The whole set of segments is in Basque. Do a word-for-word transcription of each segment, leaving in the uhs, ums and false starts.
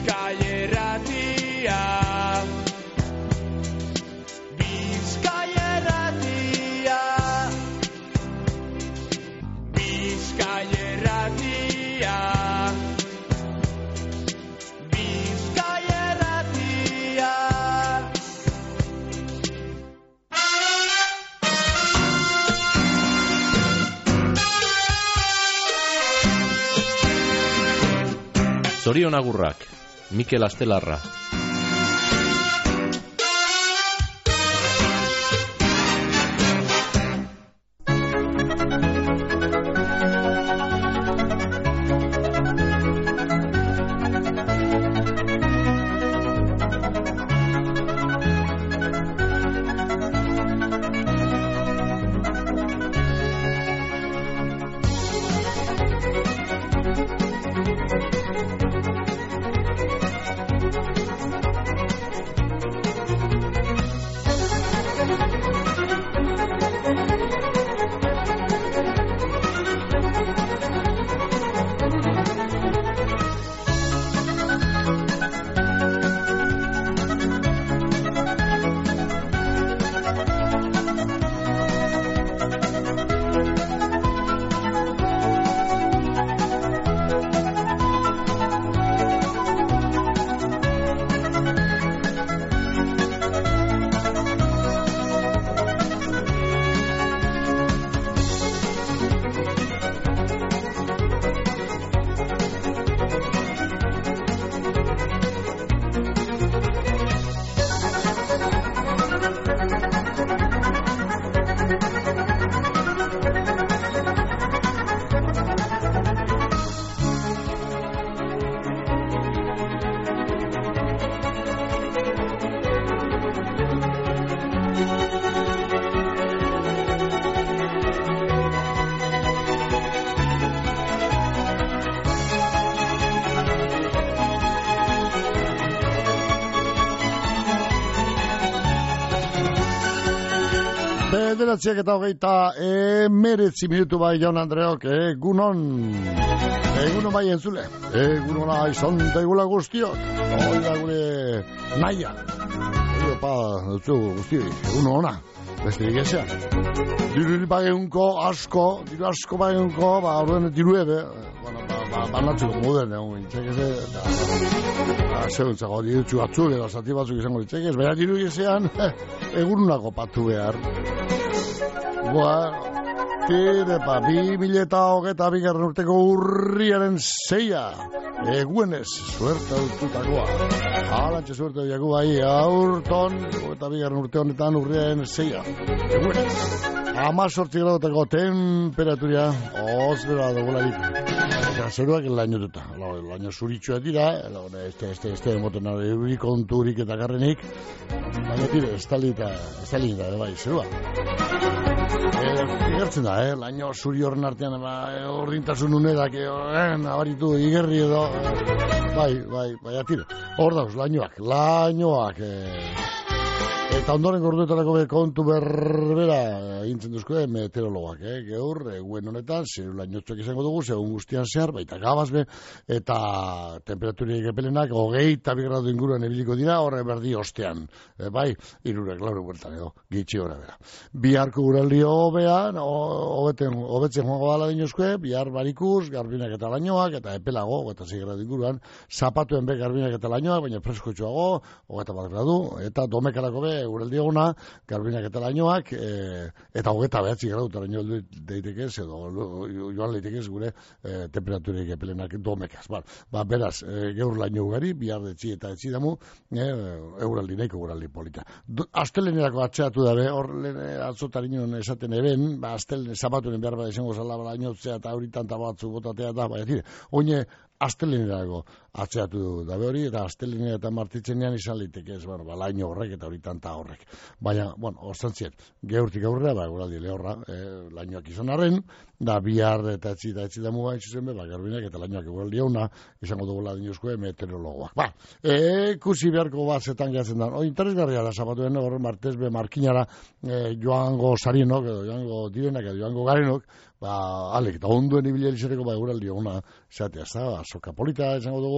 Zorion agurrak, Mikel Astelarra. Bederatziak eta hogeita emeretzi minutu bai jaun Andreok, egunon, egunon bai entzule, egunona izan daigula guztiok, hori da gure naia, hori pa dutzu guztiok, egunona, beste digezean, diru bageunko asko, diru asko bageunko, ba horren diru ebe, bueno, ba, banatzuko modern, egun itxekeze, eta zeuntzago dirutxu batzuk, edo zati batzuk izango itxekez, baina diru digezean, egununako patu behar. Bueno, tire pa, bi mileta hogeta bigarren urteko urriaren zeia, eguenez, suerte aututakoa. Alantxe suerte dugu bai, aurton, eta bigarren urte honetan urriaren zeia, eguenez. Amazortzi gradotako temperaturia, ozbera dugularik. Eta zeruak laino duta, laino zuritxua dira, este, este, este, moten eurik, konturik eta garrenik, baina tire, estalita, estalita, bai, zerua. Igertzen da, eh? Laino zuri horren artean, horrintasun unedak, eh, nabaritu, igerri edo, eh, bai, bai, bai, atire. Hor dauz, lainoak, lainoak, eh, eta ondoren gorduetarako be kontu berbera egintzen duzko meteorologoak, eh? Geur, eguen honetan, zeru lainotxoak izango dugu, segun guztian zehar, baita gabazbe, eta temperaturik epelenak, hogeita bi gradu inguruan ebiliko dira, horre berdi ostean, eh, bai, irurek, lauro bueltan edo, gitxi hori bera. Biharko guraldi hobean, hobetzen joango dala dinozkoe, bihar barikuz, garbinak eta lainoak, eta epelago, hogeita zei gradu inguruan, zapatuen be garbinak eta lainoak, baina freskotxoago, hogeita bat gradu, eta domekalako be, guraldi eguna, garbinak eta lainoak, e, eta hogeita behatzi gradu, eta laino deitekez, edo joan leitekez gure e, temperaturik epelenak domekaz. Ba, ba beraz, e, geur laino ugari, bihar detzi eta etzi damu, e, euraldi nahiko guraldi polita. Astelenerako atxeatu dabe, hor atzotarinon esaten eben, ba, astelen zapatuen behar bat esango zala lainotzea eta horitan tabatzu botatea da, baina tire, oine astelenerako atxeatu dabe hori, eta astelenera eta martitzenean izan liteke ez, bueno, ba, laino horrek eta horitan ta horrek. Baina, bueno, ostantzien, geurtik aurrera, ba, guraldi lehorra, eh, lainoak izan arren, da bihar eta etzi eta etzi damu bain zuzen be, ba, garbinak eta lainoak guraldi hauna, izango dugu ladinozkoe meteorologoak. Ba, e, kusi beharko bat zetan gehatzen da. O, interesgarria da, zapatuen, horren martez be, markinara, eh, joango sarinok, edo joango direnak, edo joango garenok, ba, alek, eta onduen ibilia izateko, ba, guraldi hauna, zatea, ez da, ba, soka polita izango dugu,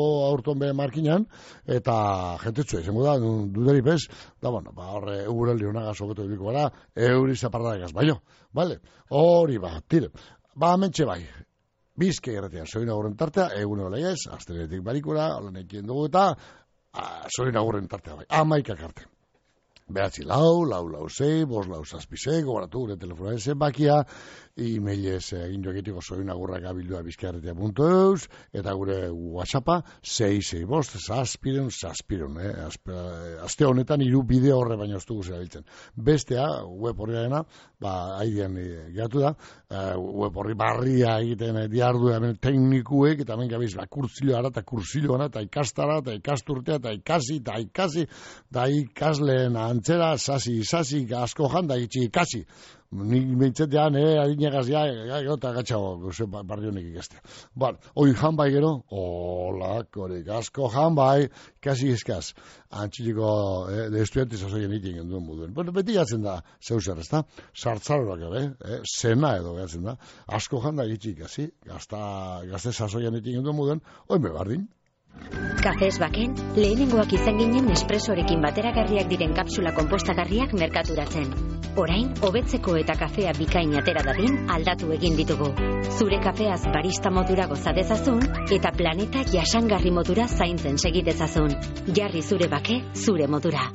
aurton be markinan, eta jentetxua izango da, duderi bez, da, bueno, ba, horre, eureli honagaz hobeto ibiliko gara, euri zaparradagaz, baino, bale, hori ba, tire, ba, mentxe bai, bizke erretean, soin agurren tartea, egun hori ez, asteretik barikura, holanekien dugu eta, soin agurren tartea bai, amaikak arte. Behatzi lau, lau lau zei, bos lau zazpizei, gobaratu gure telefonaren zenbakia, e-mailez egin joakitiko soin agurrak abildua bizkarretea puntu eus, eta gure whatsappa, sei zei bost, zazpiren, zazpiren, eh? Aste honetan hiru bideo horre baino ez dugu zerabiltzen. Bestea, web horri dena, ba, haidean geratu da, web horri barria egiten diardu hemen teknikuek, eta hemen gabiz, ba, kurtzilioara, eta kurtzilioana, eta ikastara, eta ikasturtea, eta ikasi, eta ikasi, eta ikasleen antzera, sasi, sasi, asko janda, itxi, ikasi. Ni meintzet ja, nire adinegaz ja, gota gatxago, barri honek ikastea. Bueno, hoi jan bai gero, hola, korik, asko jan bai, kasi eskaz, antxiliko, eh, de estudiantes azoien ikin genduen moduen. Bueno, beti gatzen da, zeu zer, ez da? Sartzaroak ere, eh, zena edo gatzen da, asko jan da itxi ikasi, gazta, gazte azoien ikin genduen moduen, hoi me bardin. Kafez baken, lehenengoak izan ginen espresorekin bateragarriak diren kapsula konpostagarriak merkaturatzen. Orain, hobetzeko eta kafea bikain atera dadin aldatu egin ditugu. Zure kafeaz barista modura goza dezazun eta planeta jasangarri modura zaintzen segi dezazun. Jarri zure bake, zure modura.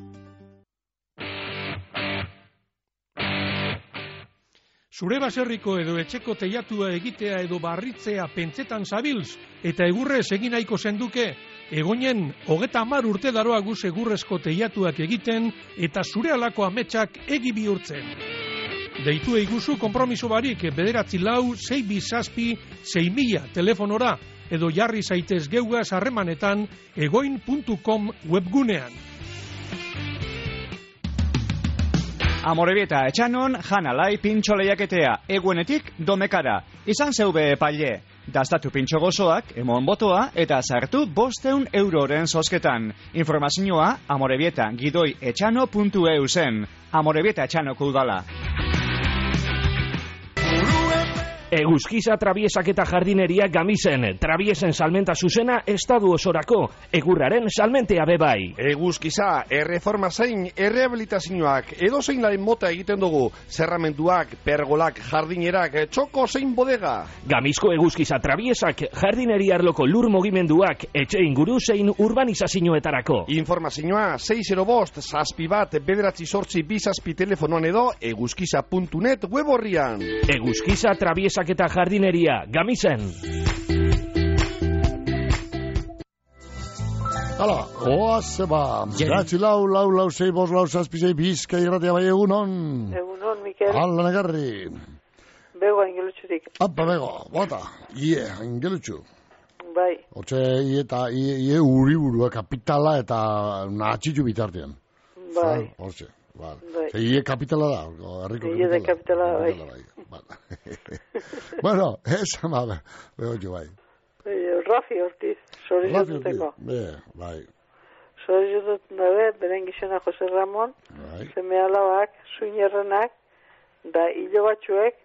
Zure baserriko edo etxeko teiatua egitea edo barritzea pentsetan zabiltz eta egurrez egin nahiko zenduke, egoinen hogeta hamar urte daroa guz egurrezko teiatuak egiten eta zure alako ametsak egi bihurtzen. Deitu eiguzu konpromiso barik bederatzi lau, sei bizazpi, sei mila telefonora edo jarri zaitez geugaz harremanetan egoin puntu com webgunean. Amorebieta etxanon, janalai pintxo lehiaketea, eguenetik domekara. Izan zeube epaile, dastatu pintxo gozoak, emon botoa, eta sartu bosteun euroren zozketan. Informazioa, amorebieta gidoi etxano puntu eu zen. Amorebieta etxanoko udala. Eguzkiza trabiesak eta jardineria Gamisen. Trabiesen salmenta zuzena estadu osorako. Egurraren salmentea bebai. Eguzkiza, erreforma zein, errehabilitazioak, edo zein laren mota egiten dugu. Zerramenduak, pergolak, jardinerak, txoko zein bodega. Gamizko eguzkiza trabiesak, jardineria arloko lur mugimenduak, etxe inguru zein urbanizazioetarako. Informazioa, sei zero bost, zazpi bat, bederatzi sortzi bizazpi telefonoan edo, eguzkiza puntu net web horrian. Eguzkiza trabiesak eta jardineria, Gamisen. Hala, oaz, ba, beratzi lau, lau, lau, sei, bos, lau, zazpizei, bizka irratea bai egunon. Egunon, Mikel. Hala, negarri. Bego, ingelutxurik. Apa, bego, bota, ie, ingelutxu. Bai. Hortxe, ie eta, ie, ie uriburua, kapitala eta nahatxitu bitartean. Bai. Hortxe. Vale. Bai. Ie kapitala da, herriko Ie de kapitala da, bai. Vale. Bueno, esa ma, beho jo, bai. Bai, Rafi Ortiz, sori joduteko. Be, bai. Sori jodut nabe, beren gizena Jose Ramon, bai. Zeme alabak, suinerrenak, da hilo batxuek,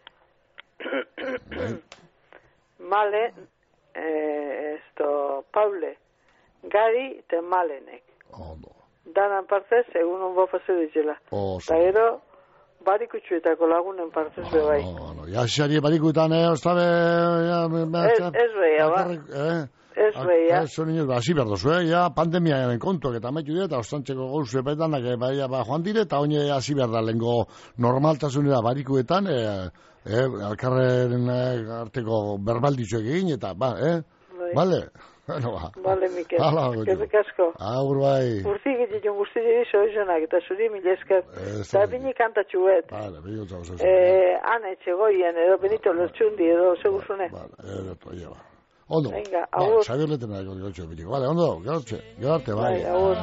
bai. Male, eh, esto, Paule, Gari, eta Malenek. Ondo. Danan partez, egun hon bafase ditela. Eta gero, barikutxuetako lagunen partez bebai. No, no, ja xarie barikuetan, eh, ostabe... Ez, ez beia, ba. Ez beia. Ez, zo niños, ba, hasi behar dozu, eh, ja, pandemia garen kontuak eta maitu dira, eta ostantxeko gauzu epetanak, eh, baia, ba, joan dire, eta oine hasi behar da, lengo normaltasunera barikuetan, eh, eh, alkarren eh, arteko berbalditzuek egin, eta, ba, eh, bale? Bueno, ba. Bale, Mikel. Eskerrik asko. Agur, bai. Urzi egiten guzti diri soizonak, eta zuri mila esker. Eta bini kantatxuet. Bale, bini kantatxuet. Eh, Ana etxegoien, edo Benito Lortxundi, edo seguzune. Bale, edo toia, ba. Ondo. Venga, agur. Xabier letena eko gotxo bitiko. Bale, ondo, gerarte, gerarte, bai. Bai, agur.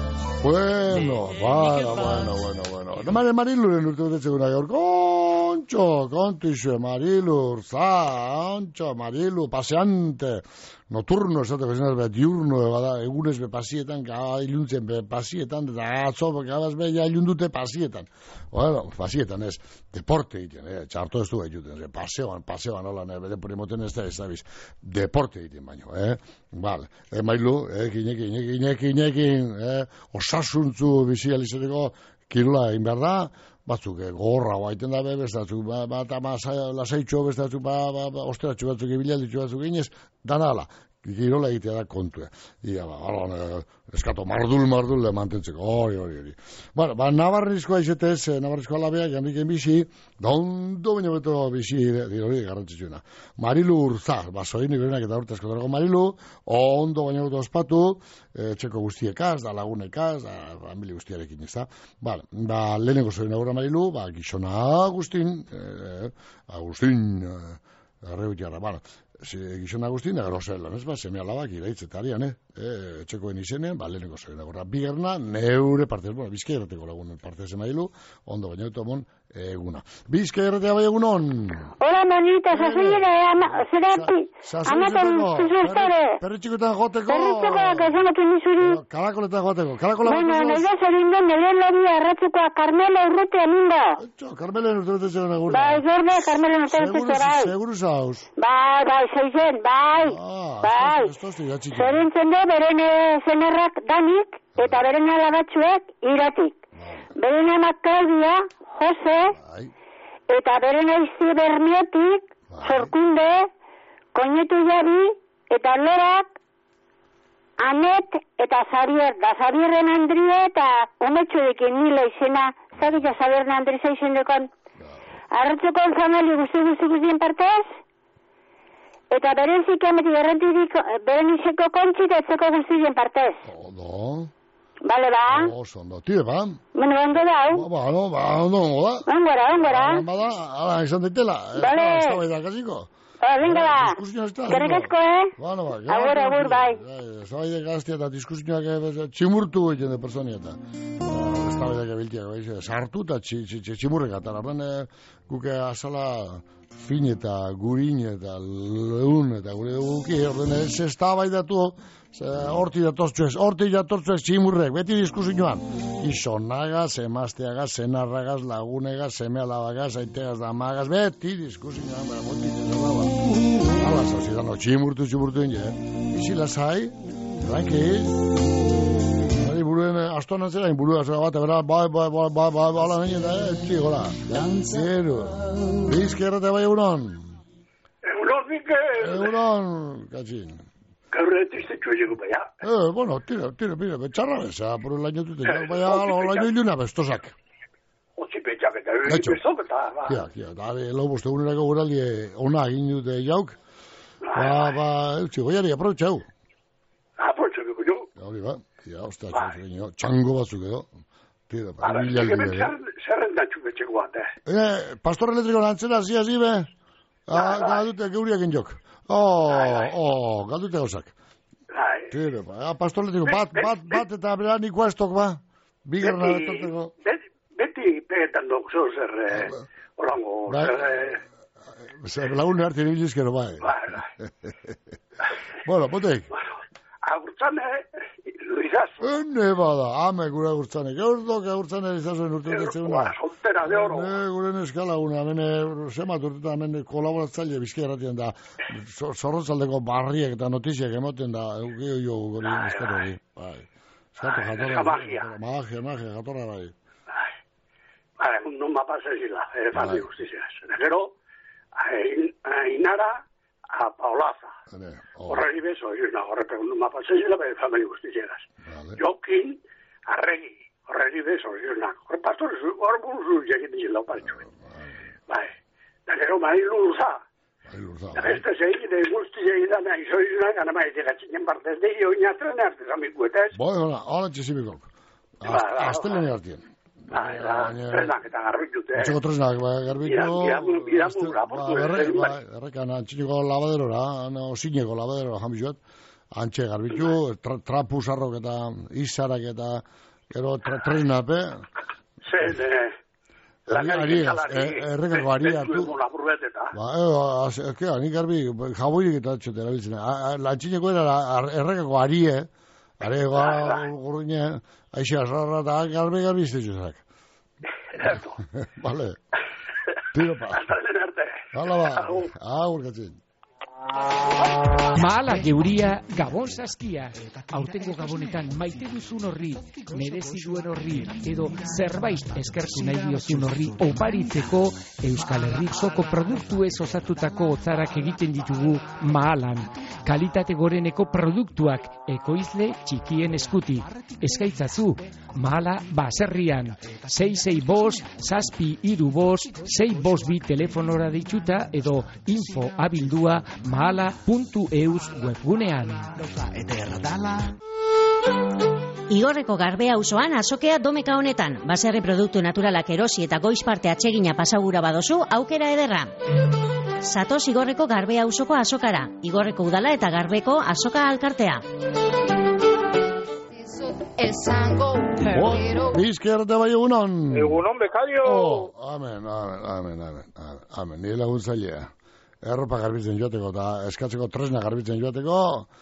Bueno, bueno, bueno, bueno, bueno. Mare Mariluren urte betetzeguna gaur, kontxo. Ontxo, kontixue, Marilu, urza, ontxo, Marilu, paseante, noturno, esateko zen, be, diurno, bada, egunez be pasietan, gaba iluntzen be pasietan, eta atzo, gabaz be, ja ilundute pasietan. Bueno, pasietan ez, deporte egiten, eh, txarto ez du egiten, paseoan, paseoan, hola, ne, bere primoten ez da, ez da biz, deporte egiten baino, eh, bale, eh, Marilu, eh, kinekin, inekin, inekin, inekin, eh, osasuntzu bizi alizateko, kirola egin behar da, batzuk gorra guaiten da be, bestatzuk, ba, ba, eta lasaitxo, bestatzuk, ba, ba, ba, osteratxo batzuk, ibilalditzo batzuk ginez, danala, kirola egitea da kontua. Ia, ba, alon, eskato, mardul, mardul, mantentzeko, hori, hori, hori. Bueno, ba, nabarrizkoa izetez, nabarrizkoa labeak, janriken bizi, dondo baino beto bizi, hori, garrantzitsuena. Marilu Urza, ba, zoinik berenak eta urte askotarako Marilu, ondo baino beto ospatu, txeko guztiekaz, da lagunekaz, da familia guztiarekin, ez da. Vale, ba, lehenengo zoin agurra Marilu, ba, gizona Agustin, eh, Agustin, eh, arreu jarra, bueno, gizona Agustin, da gero zelan, ez ba, seme alabak iraitzetarian, eh, eh, txekoen izenean, ba, lehenengo zoin agurra. Bigarna, neure partez, bueno, bizkai errateko lagun partez Marilu, ondo baino beto mon, eguna. Bizkai erratea bai egunon! Hola, manita, sasoiera, zerapi, amaten zuzustare. Perritxikoetan joteko. Perritxikoak esanekin nizuri. Karakoletan joteko. Karakola bueno, nahi da zerindu, nire labia erratzekoa, Carmelo urrute aminda. Etxo, Carmelo urrute zera eguna. Bai, zorde, Carmelo urrute zera. Seguru zauz. Bai, bai, zeizen, bai. Bai. Zerintzen du, beren zenerrak danik, eta beren alabatxuek iratik. Beren amak Claudia, Jose, eta beren aizi Berniotik, Zorkunde, Koñetu Jabi, eta Lorak, Anet, eta Xavier, da Xavierren Andrie, eta umetxuekin nila izena, zabitza Xavierren Andrie izen dekon. Arratzeko famili guzti guzti guztien partez, eta beren zikemetik errentidik, beren izeko kontxit etzeko guztien partez. Odo. Bale, ba? Oso, ondo, tire, ba? Bueno, ondo da, hau? Ba, no, ba, ondo, ondo da. Ongora, ongora. Ba, da, ala, izan daitela. Bale. Ez da, kasiko. Ba, venga, ba. Gerek asko, eh? Bueno, ba. Agur, agur, bai. Ez da, baide gaztia eta diskusioak tximurtu egiten de personi eta. Ez da, baide gabiltiak, bai, sartu eta tximurrek eta. Arren, guke azala fin eta gurin eta leun eta gure guki, orden ez ez da baidatu, horti datortzu ez, horti datortzu ez tximurrek, beti diskusioan. Izonagaz, emazteagaz, zenarragaz, lagunegaz, semealabagaz, aitegaz, damagaz, beti diskusioan, bera, boti dira, ala, zauzidan, tximurtu, tximurtu ingen, bizila zai, tranquil, ari buruen, astoan antzera, inburua zera bat, bera, bai, bai, bai, bai, bai, bai, ala, nien, da, ez txigola, zero, bizkerrate bai egunon. Egunon, Mike. Egunon, katxin. Gaurre tristetxo llego para allá. Eh, bueno, tira, tira, mira, betxarra beza, por el año tute, ya, vaya, el año iluna bestosak. Otsi betxak eta, bestok eta, ba. Ja, ja, da, lo boste unerako guraldi, ona egin dute jauk, ba, ba, eutxi, goiari, aprobetxau. Aprobetxau, beko jo. Hori, ba, ja, ostia, txango batzuk edo, tira, ba, mila aldi. Zerrendatxu betxeko bat, eh? Eh, pastor elektriko lantzera, zia, zibe, galdute geuriakin jok. Oh, oh, galdute gauzak. Tira, ba, pastor elektriko, bat, bat, bat, eta bera nikoa estok, ba, bigarna betorteko. Beti pegetan dok, zo, zer, orango, zer, zer, lagun hartzen ibilizkero, bai. Bueno, potek. Agurtzane, Luizazu. Ene bada, ame gure agurtzane. Gaurdok agurtzane izazuen urtetetzeuna. Soltera de oro. Ne, gure neskalaguna, amene, semat urtetan, amene kolaboratzaile bizkia erratien da, zorrotzaldeko barriak eta notiziak emoten da, eukio jo gure neskatu hori. Bai. Eskatu jatorra. Magia. Magia, magia, jatorra bai. Bai, mundu mapa zezila, ere fami guztiziaz. Gero, Ainara, a Paulaza. Horreri bezo, horre pregundu mapa zezila, ere fami guztiziaz. Jokin, arregi, horreri bezo, horre pastor, horre burzu, egin dizela oparitxuen. Bai, da gero, Marilu Urza. Da beste zegin, guzti zegidan, aizo izunak, gana maite gatzinen partez de, oinatren artez amikuetez. Bai, hola, hola txezimikok. Aztelen hartien. Bai, tresnak eta garbitute. Etxeko tresnak, garbitu... Iramur, aportu. Errekan, antxineko labaderora, osineko labaderora jamizuet. Antxe garbitu, trapuzarrok eta izarak eta gero tresnape. Zer, Lanari salari. Errekako ari hartu. Laburbeteta. Ba, ezkera, nik garbi, jaboirik eta atxote erabiltzen. Lantxineko era errekako arie, arego gurruine, aixe asarra eta garbi garbi iztetxuzak. Erto. Vale. Tiro pa. Hasta zen arte. Hala ba. Agur katzen. Mahala geuria Gabon saskia. Aurtengo Gabonetan maite duzun horri, merezi duen horri, edo zerbait eskertu nahi diozun horri oparitzeko Euskal Herriko produktuez osatutako otzarak egiten ditugu Mahalan. Kalitate goreneko produktuak ekoizle txikien eskuti. Eskaitzazu, Mahala baserrian. sei sei bost, zazpi hiru bost, sei bost bi telefonora dituta edo info abildua mahala puntu eus webgunean. Igorreko Garbea auzoan azokea domeka honetan. Baserri produktu naturalak erosi eta goiz parte atsegina pasagura badozu, aukera ederra. Zatoz Igorreko Garbea auzoko azokara. Igorreko udala eta Garbeko azoka alkartea. Bizker te bai egunon. Egunon bekario. Amen, amen, amen, amen. Amen, nire laguntzailea. Erropa garbitzen joateko eta eskatzeko tresna garbitzen joateko.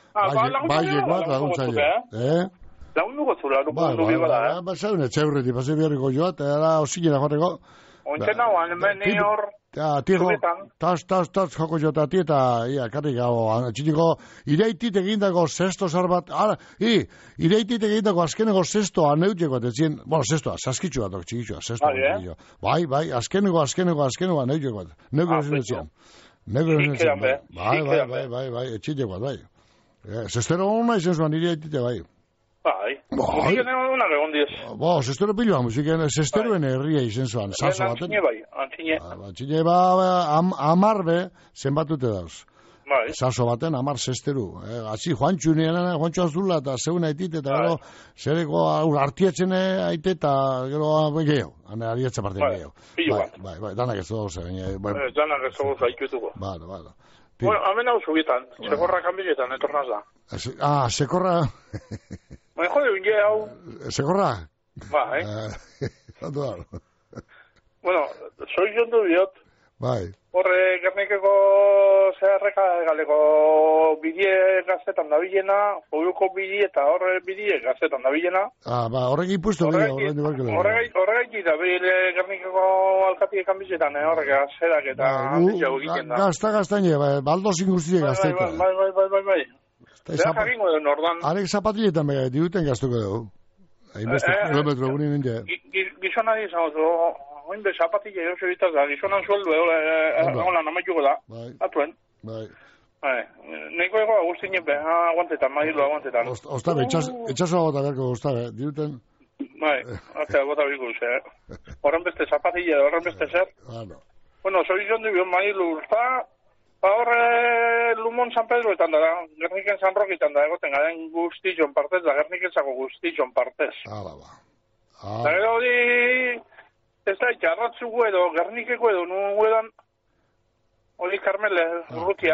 Baiek bat laguntzailea. Eh? Lagundu gotzula, lagundu bi bada, eh? Ba, zaune, txaurreti, pasei biharriko joat, era osinera joateko. Ointxe nauan, hemen hor... Ja, tiro, tas, tas, tas, joko jota, tieta, ia, karrik hau, txiniko, ireitit egindako sesto zarbat, ara, i, ireitit egindako azkeneko sestoa neuteko, etzien, bueno, sestoa, saskitxua, dok, txikitxua, sestoa, eh? bai, bai, azkeneko, azkeneko, azkeneko, neuteko, neuteko esin etzian, neuteko esin etzian, bai, bai, bai, bai, bai, etxiteko, bai, zestero hona izan zuen, ireitite, bai. Bai, musiken egon egon diez. Bo, zestero pilua, musiken, zesteroen herria izen zuen, saso baten. Antxine bai, antxine. Antxine ba, amarbe, zenbatute dauz. Bai. Saso baten, amar zesteru. Asi, Juantxu nien, Juantxu Azula, eta zeuen aitit, eta gero, zereko artiatzen aite, eta gero, gehiago, ariatza parte gehiago. Pilo bat. Bai, bai, danak ez dauz. Danak ez dauz haikutuko. Bada, bada. Bueno, hamen hau zubietan, sekorra kanbiletan, etornaz da. Ah, sekorra... Bai, jode, unge hau... Sekorra? Bai. Zato da. Bueno, soy jondu biot. Bai. Horre, gernikeko zeharreka galeko bidie gazetan da bilena, horiuko bidie eta horre bidie gazetan da bilena. Ah, ba, horrek ipustu bidea, horrein duak gero. Horrek da, bile gernikeko alkatik kanbizetan, horrek gazetak eta antziago egiten da. Gazta, gaztaine, baldo zinguztie gazteta. Bai, bai, bai, bai, bai. Zera jakingo edo nordan. Arek zapatiletan bega, diuten gaztuko dugu. Hainbeste kilometro egunin ninde. Gizona izan oso, hainbe zapatile edo zebitaz da, gizonan sueldu edo, holan amaituko da, atuen. Bai. Neiko ego agustinen be, aguantetan, mailu aguantetan. Ostabe, etxasoa gota berko ostabe, diuten. Bai, atea gota berko ze. Horren beste zapatile, horren beste zer. Bueno, zoizon du bion mailu urta, horre Lumon San Pedroetan da, Gerniken San Rokitan da, egoten garen guztizon partez, da Gernikenzako guztizon partez. Hala ba. Da gero di, ez da, jarratzugu edo, Gernikeko edo, nu edan, hori Carmele, urrutia.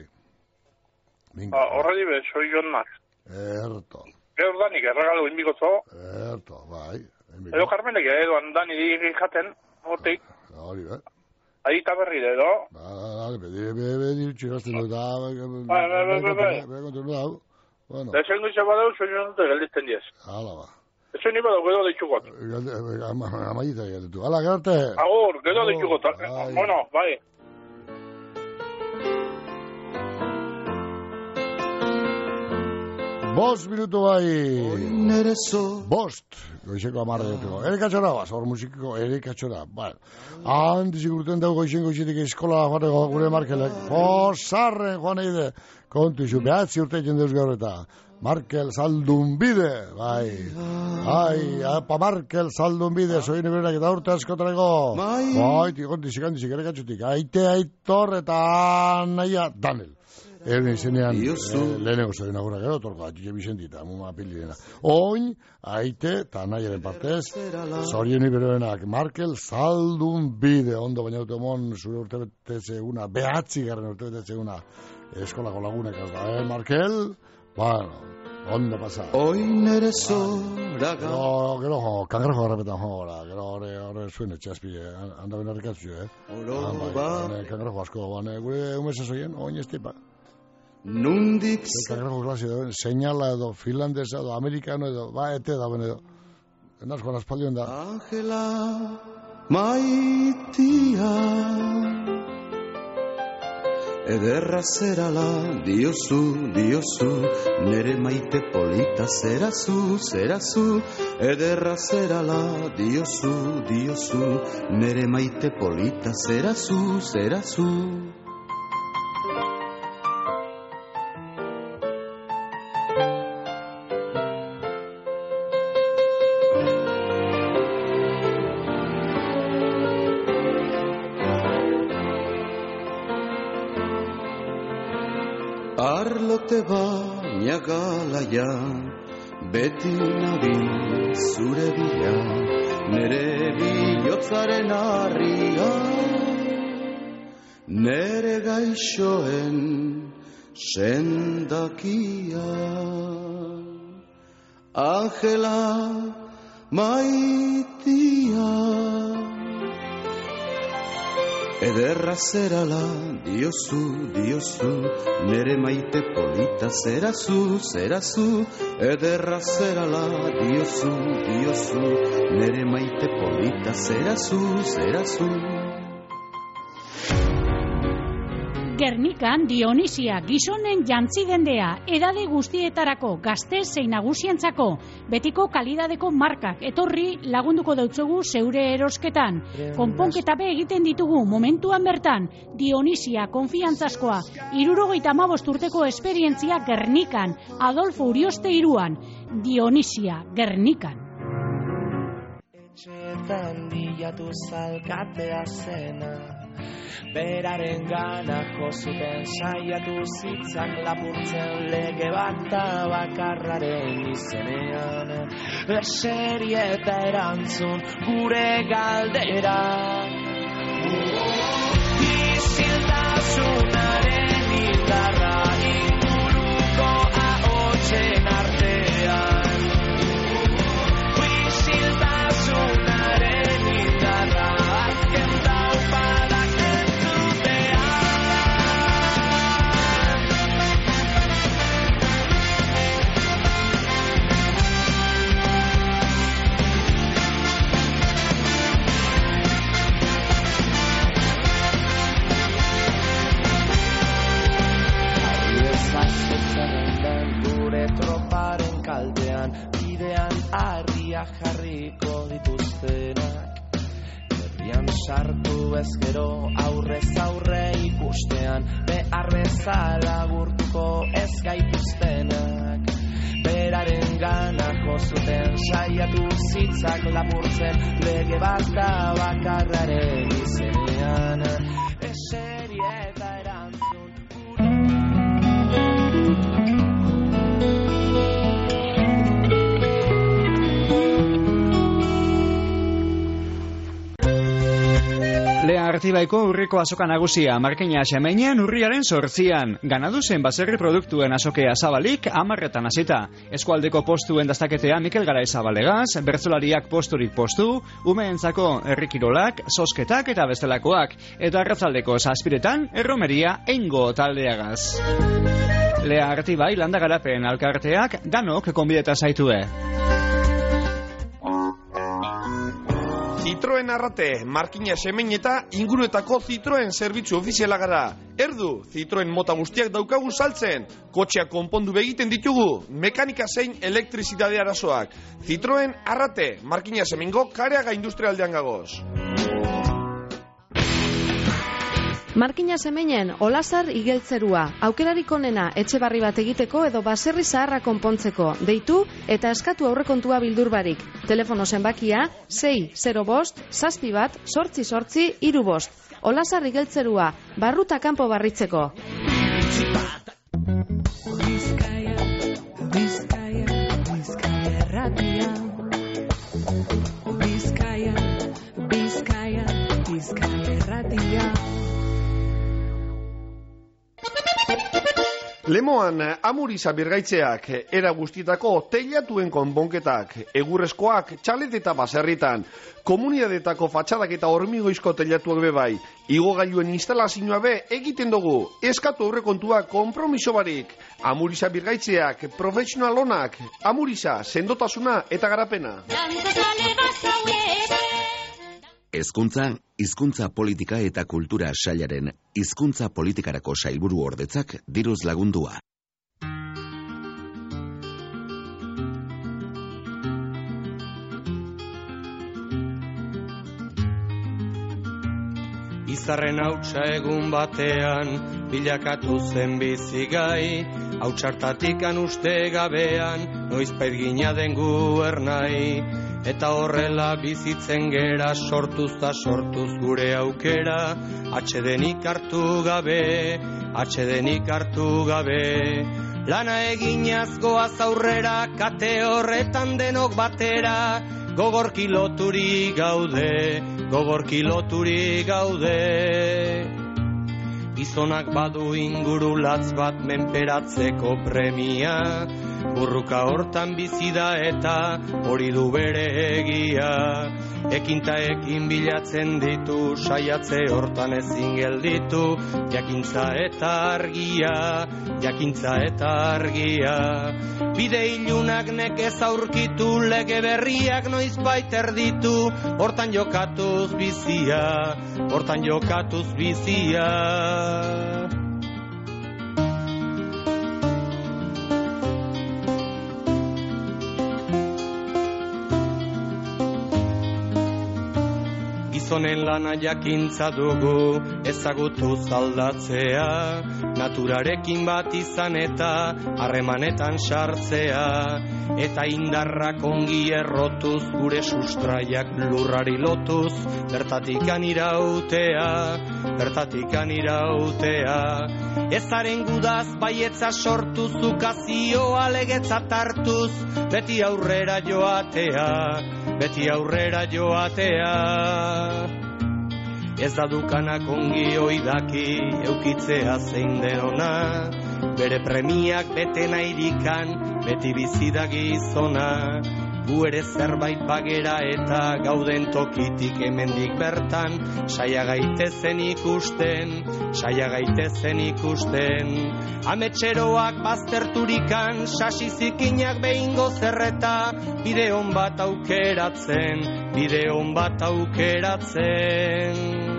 Horre dibe, soi jon mak. Erto. Gero danik, erregalo inbikotzo. Erto, bai. Edo Carmelek, edo andani di jaten, hortik. Hori, bai. Aita berri da, edo? Ba, bedi, bedi, dirutxe gazten dut, da, bai, bai, bai, bai, bai, kontu dut, bueno. Da, esan duitza badau, soñu dute galditzen diez. Hala, ba. Eso ni badau, gero deitxugot. Amaieta galditu. Hala, gerte. Agur, gero deitxugot. Bueno, bai. Bost minutu bai. Bost. Goizeko amarra duteko. Erika txora baz, hor musikiko Erika txora. Bueno, handizik urten dugu goizen goizetik eskola joateko gure Markelek. Pozarren joan eide. Kontu izu, behatzi urte egin deuz gaur eta. Markel Zaldunbide, bai. Bai, apa Markel Zaldunbide, soin eberenak eta urte askotareko. Bai, tikontizik, handizik, Erika txutik. Aite, aitor eta naia Daniel. Erren izenean, lehenengo zoen agurra gero, torko, atxike Bizentita, muma pilirena. Oin, aite, eta nahiaren partez, zorien iberoenak, Markel Zaldunbide, ondo baina dute mon, zure urte betetze una, behatzi garren urte betetze una, eskolako lagunek, eh, Markel, bueno, Ondo pasa. Oin ere zoraga. Gero, gero, kangrejo garrapetan jora, gero horre, horre zuen etxazpi, handa ben harrikatzio, eh? Oro ba. Kangrejo asko, bane, gure umezaz oien, oin ez tipa. Nundik. Kangrejo klasi edo, señala edo, finlandesa edo, amerikano edo, ba, ete da, bene edo. Enazkoan aspaldion da. Angela maitia. Ederra zerala diozu, diozu, nere maite polita zerazu, zerazu. Ederra zerala diozu, diozu, nere maite polita zerazu, zerazu. Arlote baina galaia, beti nabil zure bila, nere bihotzaren harria, nere gaixoen sendakia. Angela maitia, ederra zerala diozu, diozu, nere maite polita zerazu, zerazu. Ederra zerala diozu, diozu, nere maite polita zerazu, zerazu. Gernikan Dionisia gizonen jantzi dendea, edade guztietarako, gazte zein nagusientzako, betiko kalidadeko markak etorri lagunduko dautzugu zeure erosketan. Konponketa be egiten ditugu momentuan bertan, Dionisia konfiantzaskoa, hirurogeita hamabost urteko esperientzia Gernikan, Adolfo Urioste hiruan, Dionisia Gernikan. Etxetan bilatu zalkatea zena, beraren gana jozuten saiatu zitzak lapurtzen lege bat bakarraren izenean. Eseri eta erantzun gure galdera, isiltasunaren indarra inguruko ahotsen artean. Isiltasunaren indarra azken daupadak gure troparen kaldean, bidean harria jarriko dituztenak. Herrian sartu ezkero aurrez aurre ikustean, behar bezala gurtuko ez gaituztenak. Beraren gana jozuten saiatu zitzak lapurtzen lege bat bakarraren izenean. Eseri eta erantzun Lea Artibaiko urriko azoka nagusia, Markina Xemeinen urriaren sortzian. Ganadu zen baserri produktuen azokea zabalik, amarretan hasita. Eskualdeko postuen daztaketea Mikel Garai Zabalegaz, bertzolariak posturik postu, umeentzako herrikirolak, zozketak eta bestelakoak. Eta arratzaldeko zazpiretan, erromeria eingo taldeagaz. Lea Artibai landa garapen alkarteak danok konbideta zaitue. Citroen Arrate, Markina Semein eta inguruetako Citroen zerbitzu ofiziala gara. Erdu, Citroen mota guztiak daukagu saltzen. Kotxeak konpondu begiten ditugu, mekanika zein elektrizidade arazoak. Citroen Arrate, Markina Semengo Kareaga industrialdean gagoz. Markina Semeinen, Olazar igeltzerua, aukerarik onena etxe barri bat egiteko edo baserri zaharra konpontzeko. Deitu eta eskatu aurrekontua bildurbarik. Telefono zenbakia sei zero bost, zazpi bat, sortzi sortzi, hiru bost. Olazar igeltzerua, barruta kanpo barritzeko. Bizkaia, Bizkaia, Bizkaia erratia. Bizkaia, Bizkaia, Bizkaia erratia. Lemoan Gaurkoan Amuriza birgaitzeak, era guztietako teilatuen konponketak, egurrezkoak txalet eta baserritan, komunidadetako fatxadak eta hormigoizko teilatuak bebai, igogailuen instalazioa be egiten dugu, eskatu aurrekontua konpromiso barik, Amuriza birgaitzeak, profesional onak, Amuriza, sendotasuna eta garapena. Hezkuntza, hizkuntza politika eta kultura sailaren hizkuntza politikarako sailburu ordetzak diruz lagundua. Izarren hautsa egun batean, bilakatu zen bizigai, hautsartatikan uste gabean, noizpait gina den gu ernai. Eta horrela bizitzen gera sortuz da sortuz gure aukera, atsedenik hartu gabe, atsedenik hartu gabe. Lana eginaz goaz aurrera, kate horretan denok batera, gogorki loturi gaude, gogorki loturi gaude. Gizonak badu inguru latz bat menperatzeko premia, burruka hortan bizi da eta hori du bere egia. Ekinta ekin bilatzen ditu, saiatze hortan ezin gelditu, jakintza eta argia, jakintza eta argia. Bide ilunak nekez aurkitu, lege berriak noizbait erditu, hortan jokatuz bizia, hortan jokatuz bizia. Gizonen lana jakintza dugu, ezagutu zaldatzea, naturarekin bat izan eta harremanetan sartzea, eta indarrak ongi errotuz, gure sustraiak lurrari lotuz, bertatikan irautea, bertatikan irautea. Ezaren gudaz baietza sortuz, ukazioa legetzat hartuz, beti aurrera joatea, beti aurrera joatea. Ez da dukanak ongi oidaki, eukitzea zein denona, bere premiak bete nairikan, beti bizida gizona. Gu ere zerbait bagera eta gauden tokitik hemendik bertan, saia gaitezen ikusten, saia gaitezen ikusten. Ametxeroak bazterturikan, sasi zikinak behingo zerreta, bide hon bat aukeratzen, bide hon bat aukeratzen.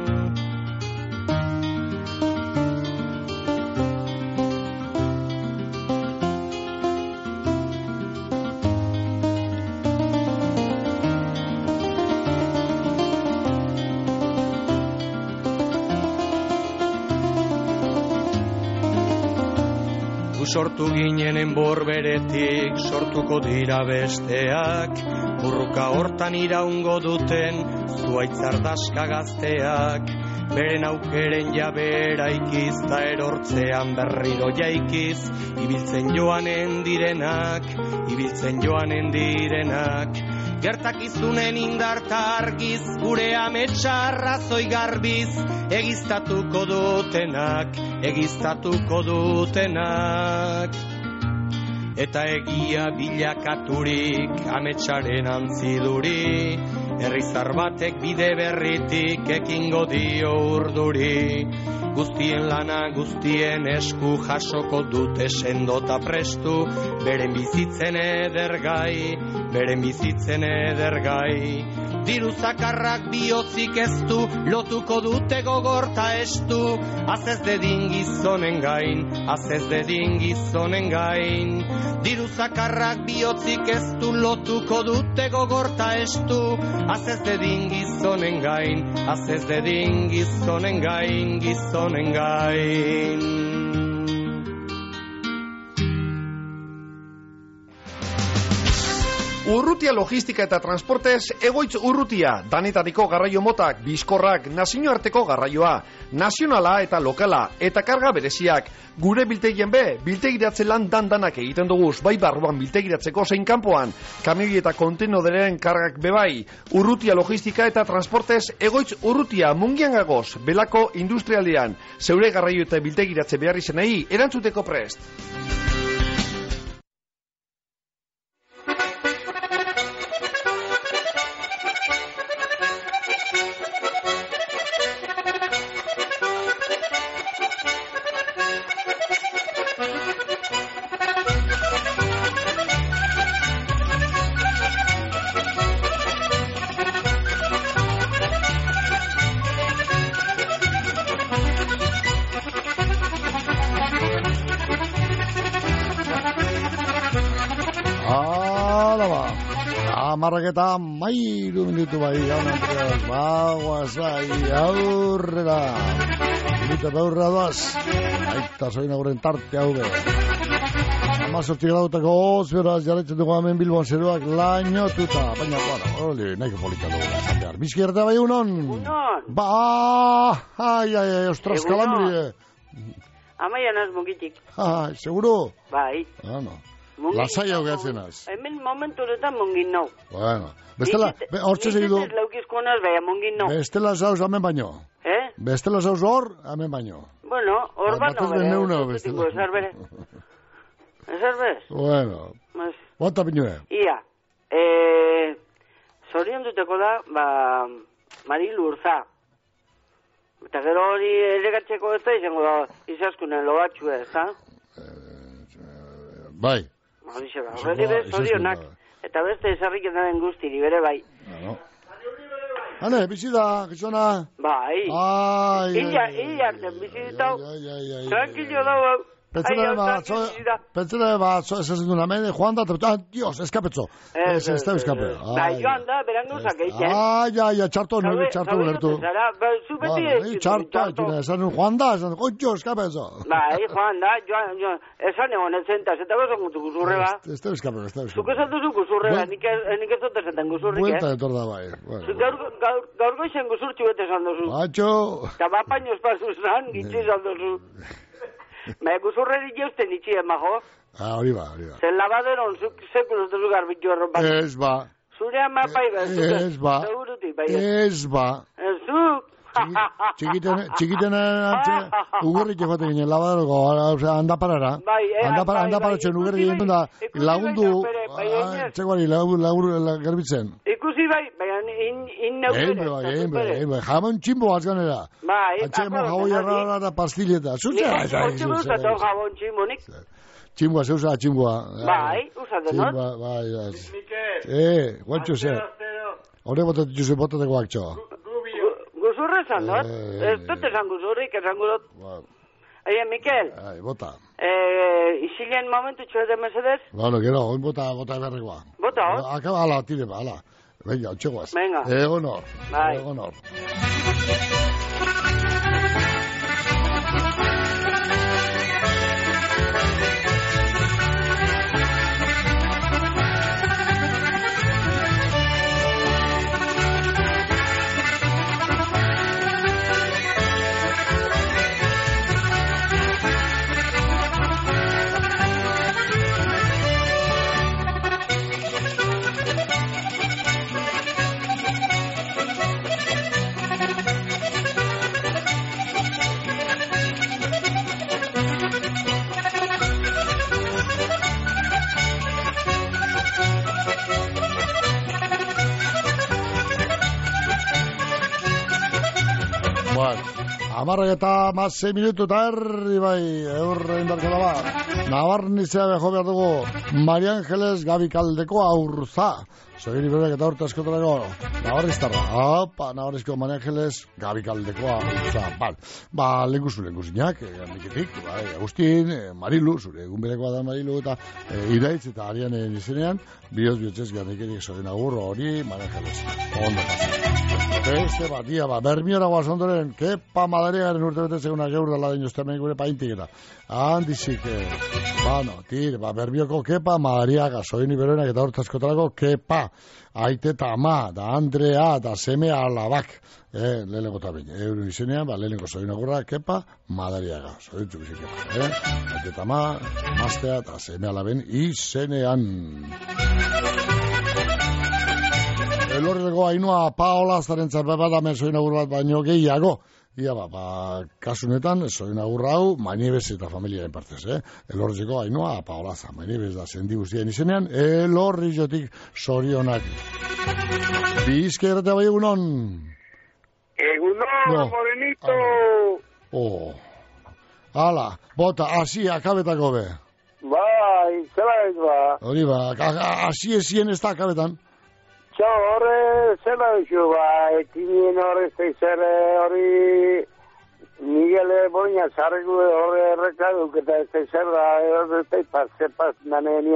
Sortu ginenen borberetik, sortuko dira besteak, burruka hortan iraungo duten, zuaitzardaska gazteak, beren aukeren jabera ikiz, ta erortzean berriro jaikiz, ibiltzen joanen direnak, ibiltzen joanen direnak. Gertakizunen indarta argiz, gure ametsa arrazoi garbiz, egiztatuko dutenak, egiztatuko dutenak. Eta egia bilakaturik, ametsaren antziduri, herrizar batek bide berritik, ekingo dio urduri. Guztien lana, guztien esku, jasoko dute sendota prestu, beren bizitzen edergai, beren bizitzen edergai. Diru zakarrak bihotzik eztu, lotuko dute gogorta estu, azez dedin gizonen gain, azez dedin gizonen gain. Diru zakarrak bihotzik eztu, lotuko dute gogorta estu, azez dedin gizonen gain, azez dedin gizonen gain, gizonen gain. Urrutia logistika eta transportez, egoitz urrutia, danetariko garraio motak, bizkorrak, nazioarteko garraioa, nazionala eta lokala, eta karga bereziak. Gure biltegien be, biltegiratzen lan dan-danak egiten duguz, bai barruan biltegiratzeko zein kanpoan, kamioi eta kontenoderen kargak bebai. Urrutia logistika eta transportez, egoitz urrutia, mungian gagoz, belako industrialdean, zeure garraio eta biltegiratze behar izenei, erantzuteko prest. Hala ba. Amarrak eta mairu minutu bai, jaun Andreas, bagoaz bai, aurrera. Minutu aurrera doaz. Aita soin aurren tarte hau be. Amazortzi grautako hoz, beraz, jarretzen dugu hemen Bilbon zeruak lainotuta. Baina, bueno, hori, nahiko polita dugu. Bizkierta bai unon? Unon. Ba, ai, ai, ai, ostras, kalandri. Amaian az mugitik. Ah, seguro? Bai. Ah, no. Lasai hau gehatzen az. Hemen momentu horretan mungin nau. Bueno, bestela, hortxe segidu. Nizitez laukizkonaz bai, mungin nau. Bestela zauz hemen baino. Eh? Bestela zauz hor, hemen baino. Bueno, hor baino bere. Ezer bere. Ezer bere. Bueno. Bota pinue. Ia. Eh, zorion duteko da, ba, Marilu Urza. Eta gero hori elegatzeko ez da izango da izaskunen lobatxue, ez da? Bai. Horixe ba, horreti bez zorionak. Eta beste esarriketaren guztiri, bere bai. Hane, bizi da, gizona. Bai. Ai, Illa, illa arten bizi ditau. Tranquillo dago. Pentsela batzo, pentsela batzo, ez ez duen amen, joan da, ah, dios, eskapetzo. Ez, ez da eskape. Bai, joan da, berango zakeitzen. Ai, ai, ai, txarto, nire txarto gulertu. Zubeti txarto, esan joan da, esan, oitxo, eskapetzo. Bai, joan da, joan, joan, esan egon etzenta, zeta gozo gutu guzurre ba. Ez da eskape, ez da eskape. Zuko esan duzu guzurre ba, nik ez dut esaten guzurrik, eh? Buelta etor da, bai. Gaur goizen guzurtxu bete esan duzu. Batxo. Eta bapaino espazuz nan, gitzi esan duzu. Me guzurreri jeusten itxien, majo. Ah, hori ba, hori ba. Zer labaderon, sekulos duzu garbitxu erron bat. Ez ba. Zure ama bai ba, ez ba. Ez ba. Ez zuk. Txikiten ugerrik efaten ginen, labaderoko, handa parara. Bai, eh, handa paratzen ugerrik ginen da, lagundu, txekoari, lagundu garbitzen. Ikusi bai, baina in neukere. Egin bai, egin bai, egin bai, jamon tximbo azganera. Bai, atxema jaboi errara da pastileta. Zutzea, ez da, ez da, jabon tximbonik. Tximboa, ze usa tximboa. Bai, usa denot. Tximboa, bai, ez. Eh, guantxo ze. Hore botatitzu ze botateko aktxo. Guzurre esan dut, ez dut esan guzurrik, esan gudot. Eie, Mikel. Ai, bota. Isilien momentu txuete mesedez? Bueno, gero, oin bota, bota berrekoa. Bota, hor? Akaba, ala, tire, ba, ala. Venga, otxegoaz. Venga. Egon hor. Bai. Egon hor. Amarrak eta mazei minutu eta herri bai, eurre indarko da ba. Nabarnizea beho behar dugu, Maria Angeles Gabikaldeko aurza. Zogiri berbeak eta urte askotarako, Nabarriztarra. Opa, Nabarrizko Maria Angeles Gabikaldeko aurza. Bal, ba, lenguzu lenguzinak, miketik, bai, Agustin, Marilu, zure egun berekoa da Marilu, eta e, Iraitz eta Arianen izenean, bihotz bihotzez garrikerik zoren agurro hori, Maria Angeles. Ondo pasa. Beste bat, ia ba, bermiora guazondoren, kepa madariaren urte bete seguna geur dala den joztemen gure paintik eta handizik, eh, bueno, tire, ba, bermioko kepa madariaga, soin iberoenak eta hortazkotarako kepa, aite eta ama, da Andrea, da seme alabak, eh, lehenko eta bain, euren izenean, ba, lehenko soin agurra, kepa madariaga, soin txubizik kepa, eh, aite eta ama, mastea, da seme alaben izenean. Elorreko hainua Paola zaren zarpapatamen soin agur bat baino gehiago. Ia ba, ba kasunetan soin agur hau Mainiebes eta familiaren partez, eh? Elorreko hainua Paola za Mainiebes da sendi guztien izenean, elorri jotik sorionak. Bizkerreta bai egunon? Egunon, no. Morenito! Oh. Hala, bota, hasi akabetako be. Bai, zela ez ba. Hori ba, hasi ezien ez da akabetan. Txo, horre, zela duzu, ba, ekinien horre, zeizer hori, Miguel Boina, zarregu horre errekaduk, eta zeizer da, horre, zeipaz, zeipaz, nane niogi.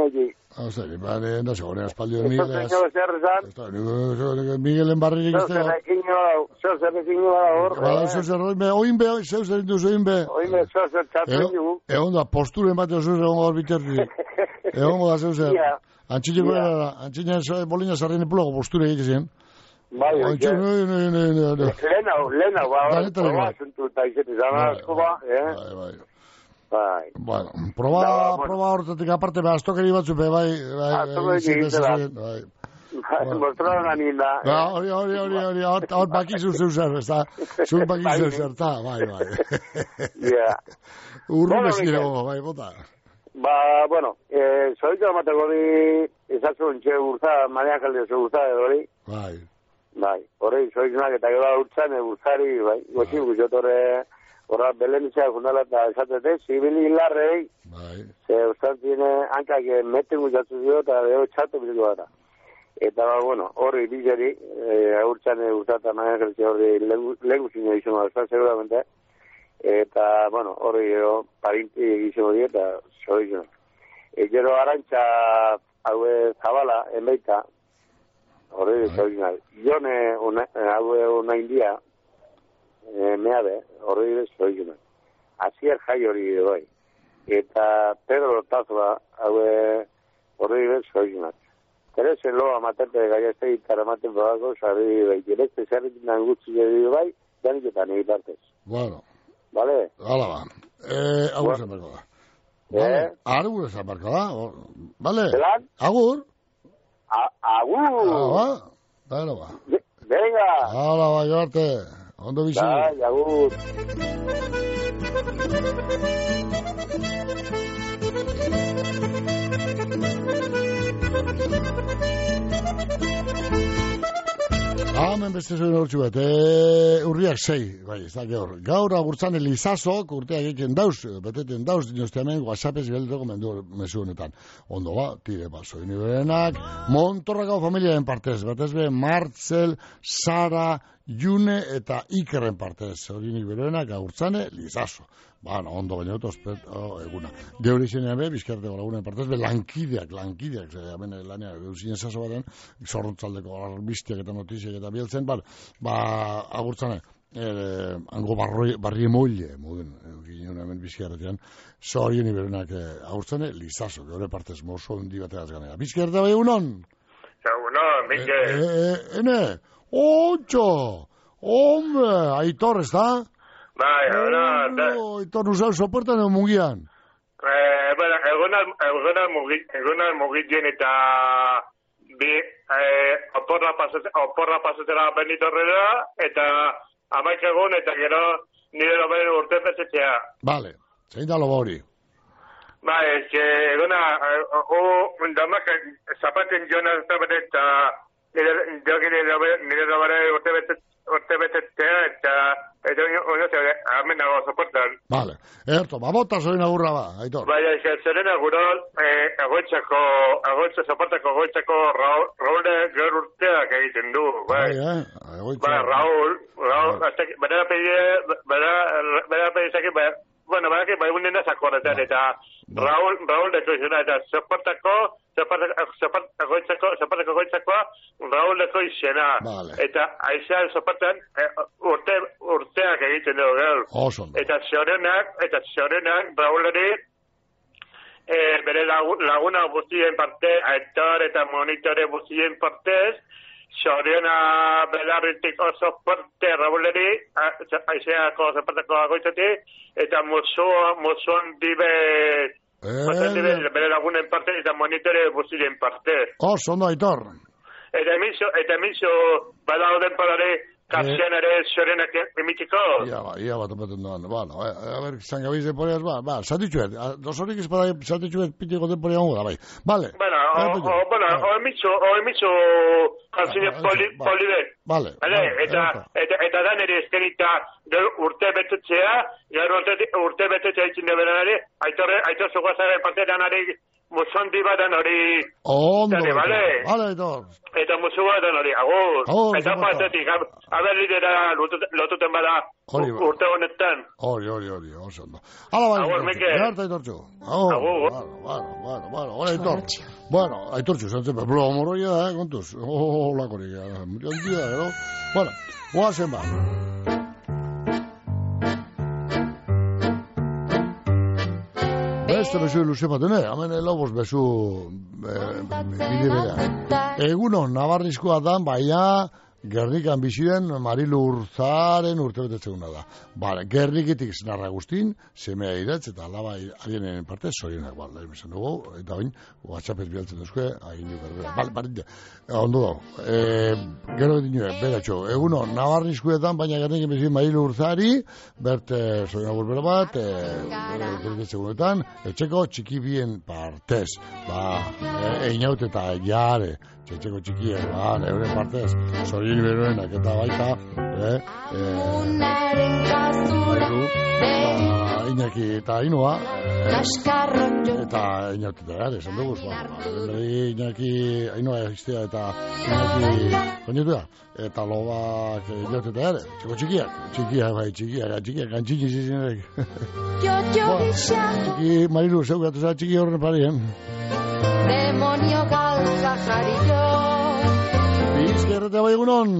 Hau zer, bale, da segoen espaldio Miguel. Miguelen barririk izte. Zer zerekin bada, zer zerekin bada hor. Bala, zer zer, oinbe, oinbe, zer zer duzu oinbe. Oinbe, zer zer txatzen dugu. Egon da, posturen bat oso egon gaur biterri. Egon da, zer zer. Antxineko era, antxineko bolina sarrien epulago posture egiten. Bai, bai. Lena, lena, ba, proba zentu eta izeti zama asko ba, eh? Bai, bai. Bai. Bueno, proba, proba hortatik aparte, bai, astokeri batzu, bai, bai. Astokeri egitela. Bai. Mostraron anila. Ba, hori, hori, hori, hori, hor bakizu zeu zer, ez da, zeu bakizu zer, ta, bai, bai. Ja. Urrun ezkire gogo, bai, bota. Ba, bueno, eh, zoitu amateko di, ezatzu entxe urza, Maria Jalde ze urza edo hori. Bai. Bai, hori, zoitunak eta gero urtzan, urtzari, bai, gotxi guztiotore, horra, belenitzea fundala eta esatete, zibili hilarrei, bai. Ze ustantzine hankak meten guztatzu zio eta gero txatu bizitu gara. Eta, bueno, horri bizari, eh, urtzan urtzata Maria Jalde horri leguzine izan da, seguramente, eta, bueno, horri gero parinti egizio hori eta zoitu. E, gero arantxa haue zabala, enbeita, horri zoitu. Jone, haue una india, e, meabe, horri zoitu. Azier jai hori doi. Eta Pedro Tazoa, haue horri zoitu. Terezen loa matente gaiazte gitarra maten badago, sarri bai, direkte zerrekin nangutzi edo bai, janiketan egitartez. Bueno. Vale? Hala ba. Eh, agur esan berko da. Vale? Agur esan berko da. Vale? Zelan? Agur? Agur! Hala ba. Dale ba. Venga! Hala ba, joarte. Ondo bizi. Bai, agur. Hemen beste zuen hortzu bat, e, urriak sei, bai, ez da gaur. Gaur agurtzan elizazok urteak egiten dauz, beteten dauz, dinostia hemen, whatsappez beldeko mendu mesu honetan. Ondo ba, tire baso, iniberenak, Montorrako familiaren partez, batez be, Martzel, Sara, June eta Ikerren partez, hori iniberenak agurtzane lizazo. Ba, no, ondo baina dut, oh, eguna. Geure izenean be, bizkarteko lagunen partez, be, lankideak, lankideak, zera, hemen lanean, geuzinen zazo baten, zorrontzaldeko albiztiak eta notiziak eta bieltzen, ba, ba agurtzane, eh, ango barri, barri emoile, moden, egin hemen bizkartean, zorien iberenak eh, agurtzane, lizazo, geure partez, mozo hundi bateaz ganera. Bizkarte bai egunon? Egunon, Mike. Eh, eh, ene, otxo, hombre, Aitor, ez da? Bai, egunon. Oh, Aitor, nuzau, soportan edo mugian? Eh, bueno, egunon, egunon mugit, egunon mugitien eta bi, eh, oporra pasatzera, oporra pasatzera benitorrera, eta amaik egun, eta gero nire loben urte pesetzea. Vale, zein da loba hori? Bai, ez que, eguna, o, damak, zapaten jona zapaten, eta nire loben urte pesetzea, eta eta oino zebe, hamen nago soportan. Vale, erto, babota zoin agurra ba, Aitor. Bai, ez zeren agurol, agoitzako, agoitza soportako agoitzako Raúl gaur urteak egiten du, bai. Bai, eh, agoitza. Bai, Raúl, Raúl, hasta que, bera pedi, bera, bera pedi zaki, bueno, bera que bai unena zakorretan, eta Raúl, Raúl de koizuna, eta soportako, soportako agoitzako, soportako agoitzakoa, Raúl de koizena. Vale. Eta aizean soportan, urte, urteak egiten dugu gaur. Oso. Eta zorenak, eta zorenak, Raúlari, eh, bere laguna guztien parte, Aitor eta monitore guztien partez, zorena belarritik oso parte Raúlari, aizeako soportako agoitzatik, eta musuan dibe, Eh, bere lagunen parte, eta monitore guztien parte. Oso, ondo, Aitor. Eta emiso, eta emiso, bada oden palare, kapzian ere zorenak emitiko. Ia ba, ia bat opeten doan. Bueno, a ver, zangabiz de poreaz, ba, ba, zatitxuet. Dosorik espada zatitxuet pitiko de poreaz hongo da, bai. Vale. Bueno, o, bueno, o emiso, o emiso, kapzian polibe. Vale. Vale, eta, eta, eta da nire eskenita urte betetzea, gero urte betetzea itzin deberan ere, aitor, aitor zuguazaren parte danari musondi badan hori. Ondo. Dale, vale. Vale, Aitor. Eta musu badan hori, agur. Agur, eta zapata. patetik, aberridera lotuten bada urte honetan. Hori, hori, hori, oso ondo. Hala, bai, agur, Mike. Gerta, Aitortxu. Agur. Agur. Bueno, bueno, bueno, bueno, Aitor. Bueno, Aitortxu, zantzen, pero moroia da, eh, kontuz. Oh, lakorik, mutantia, ero. Bueno, guazen ba. Beste bezu luze batene, hemen elabos bezu bide bera. Egunon, nabarrizkoa dan, baina Gernikan biziren Marilu Urzaren urtebetetzeguna da. Bale, Gernikitik Zenarra Agustin, semea iratz eta alaba alienen parte, zorionak, bale, lehen bezan dugu, eta bain, WhatsAppez bialtzen duzke, agin dugu erbera. Bale, barinte, ondo dago. E, gero dinue, beratxo, eguno, Nabarrizkoetan, baina Gernikin biziren Marilu Urzari, berte zorionak urbera bat, urtebetetzegunetan, etxeko txikibien partez. Ba, einaut eta jare, etxeko txikien, ba, euren partez, zorion beroenak eta baita, eh, eh, Iñaki eta Ainhoa, eh, eta Iñaki eta Gare, esan dugu, Iñaki, Ainhoa egiztea eta Iñaki konietua, eta lobak Iñaki eta Gare, txeko txikiak, txikiak, bai, txikiak, txikiak, gantxini zizinek. Txiki, Marilu, zeu gatu za txiki horren parien. Demonio galtza jarillo. Bizkerreta bai egunon.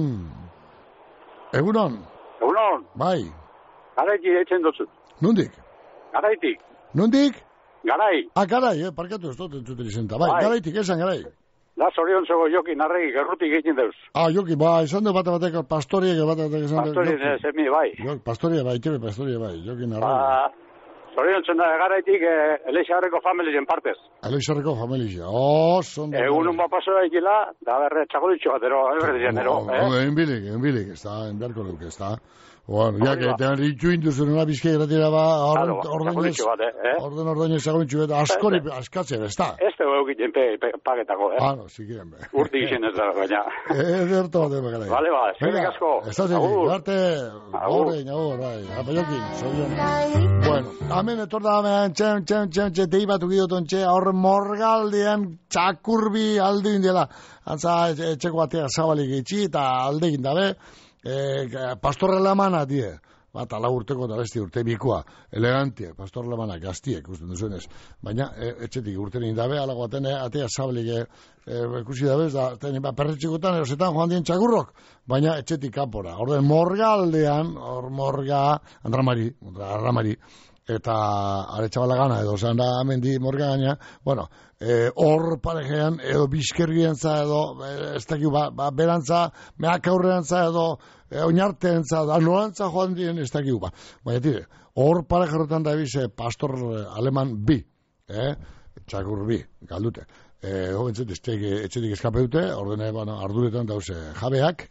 Egunon. Egunon. Bai. Garaiti eitzen dutzu. Nundik? Garaitik. Nundik? Garai. Ah, garai, eh, parkatu ez dut entzuten izenta. Bai, bai. Garaitik, esan garai. Da, zorion zego joki narregi gerrutik egin deuz. Ah, joki, ba, esan du bate batek pastoriek, bate batek esan du. Pastoriek, zemi, bai. Jok, pastoria, bai, txebe pastoria, bai, joki narregi. Ba, zorion zen da garaitik eh, Eleixarreko familien partez. Eleixarreko familia, oh, son... Egun un bapaso da ikila, da berre txakolitxo batero, eberdian, ero, eh? Enbilik, enbilik, ez da, enbiarko luke, ez da. Bueno, ya que tean ditu induzun una bizkai gratira ba, orden ordenez, orden ordenez zagointxu eta askori, askatze, ez da. Ez da eukiten paketako, eh? Ah, no, zikiren be. Urti izen ez da, baina. Ederto bat ema gara. Vale, ba, eskerrik asko. Ez da zirik, garte, horrein, agur, bai, apaiokin, zorion. Bueno, amen etorda amen, txen, txen, txen, txen, tei bat ukidoton txe, hor morgaldean txakurbi alde indela. Antza, etxeko batea zabalik itxi eta alde indabe. Eh, pastor alemana die, bat ala urteko eta besti urte bikoa, elegantie, pastor alemana, gaztiek, usten duzuenez, baina e, etxetik urten indabe, alago baten, atea zabalik e, ikusi dabez, da, ba, perretxikotan, erosetan joan dien txakurrok, baina etxetik kanpora, orden morgaldean, hor morga, andramari, andramari, eta aretxabala gana, edo zan da amendi morga gaina, bueno, hor e, parejean, edo bizkergientza, edo, ez dakik, ba, ba, berantza, meak aurreantza, edo, e, oinarteentza, anolantza joan dien, ez dakik, ba. Baina tire, hor parejerotan da ebize pastor aleman bi, eh? Txakur bi, galdute. E, Hobentzet, etxetik eskape dute, ordene, bueno, arduretan dauze jabeak,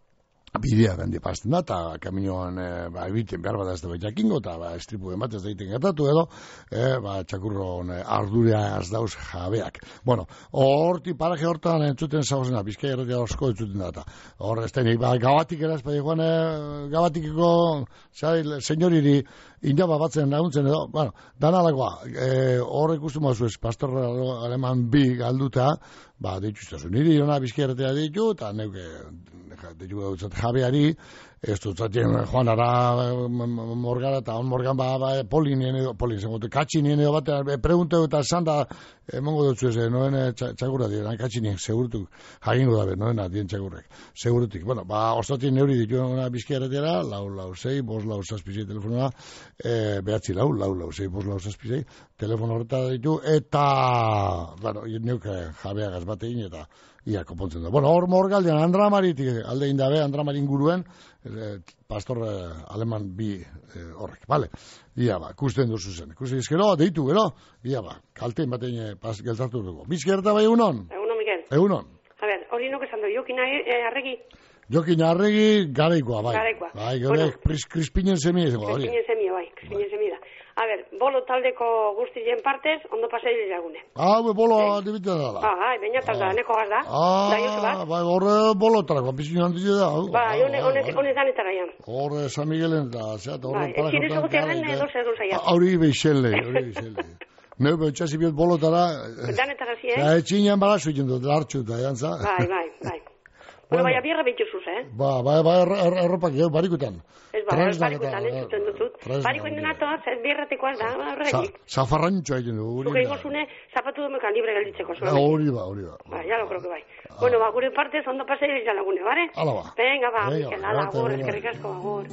bidea gandi pasten da, eta kaminoan e, ba, ebiten behar bat ez da jakingo, eta ba, estripu ematez da egiten gertatu edo, e, ba, txakurron e, ardurea ez dauz jabeak. Bueno, horti paraje hortan entzuten zauzena, bizkai erratia osko entzuten da, eta hor ez da, ba, gabatik eraz, ba, joan, e, gabatikiko, zai, senyoriri, indaba batzen laguntzen edo, bueno, danalakoa, e, hor ikusten mazu ez, pastor aleman bi galduta, ba, dituztazu, niri ona bizkai erratia ditu, eta neuke, ditu gauzat jabeari, ez dutzatien joanara morgara, eta on morgan ba, ba polinien edo, polin zengote, katxinien edo bat, pregunteu eta esan da, emongo dutzu ez, noen txakurra dira, katxinien, segurutuk, jagingo dabe, noen dien txakurrek, segurutik. Bueno, ba, ostatien neuri ditu una bizkiaretera, lau, lau, zei, bos, lau, zazpizei telefonua, e, behatzi lau, lau, lau, zei, bos, lau, zazpizei, telefono horreta ditu, eta, bueno, neuk jabeagaz batein, eta, ia, konpontzen da. Bueno, hor morgaldean, Andramaritik, alde indabe, Andramarin guruen, eh, pastor eh, aleman bi eh, horrek, bale? Ia ba, kusten duzu zen. Kusten izkero, deitu, gero? Ia ba, kaltein batein pas geltartu dugu. Bizkerta bai egunon? Egunon, Miguel. Egunon. A ber, hori nuk esan du, jokin arregi? Jokin arregi, garaikoa, bai. Garaikoa. Bai, gero, krispinen semia izango, hori. Krispinen semia, bai, krispinen semia da. A ber, bolo taldeko guztien partez, ondo pasai lagune. Ah, be bolo adibite dala. Ah, bai, bainatak da, neko gaz da. Ah, bai, horre bolotarako, bizin handia da. Bai, hone zanetara jan. Horre San Miguelen da, zeat, horre para jortan. Bai, ez edo zegoen edo zer duzaiat. Hori beixele, hori beixele. Neu behitxasi biot bolotara... Danetara zi, eh? Ja, etxinean bala zuiten dut, lartxu eta jantza. Bai, bai, bai. Bueno, bai, abierra behitxuzuz, eh? Ba, bai, bai, erropak, gero, barikutan. Ez ba, barikutan, entzuten dutut. Barikuen denatoaz, bierratekoaz da, horregik. Zafarrantxoa egin du, hori da. Zuke ingozune, zapatu dumekan libre gelditzeko. Hori ba, hori ba. Ba, ya lo creo que bai. Bueno, ba, gure partez, ondo pasei izan lagune, bare? Hala ba. Venga, ba, Mikel, ala, agur, eskerrik asko, agur.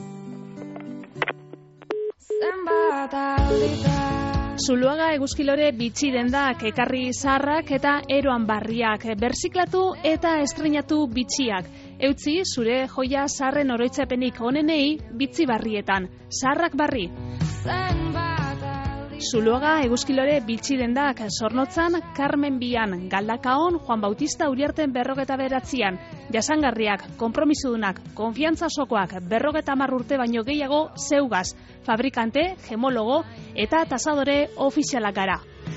Zuluaga eguzkilore bitxi dendak, ekarri zaharrak eta eroan barriak, berziklatu eta estrenatu bitxiak. Eutzi, zure joia zaharren oroitzapenik onenei bitzi barrietan, zaharrak barri. Zuluaga eguzkilore bitxi dendak, Zornotzan, Carmen Bian, Galdakaon, Juan Bautista Uriarten berrogeta beratzian, jasangarriak, konpromisodunak, konfiantza sokoak, berrogeta hamar urte baino gehiago zeugaz, fabrikante, gemologo eta tasadore ofizialak gara.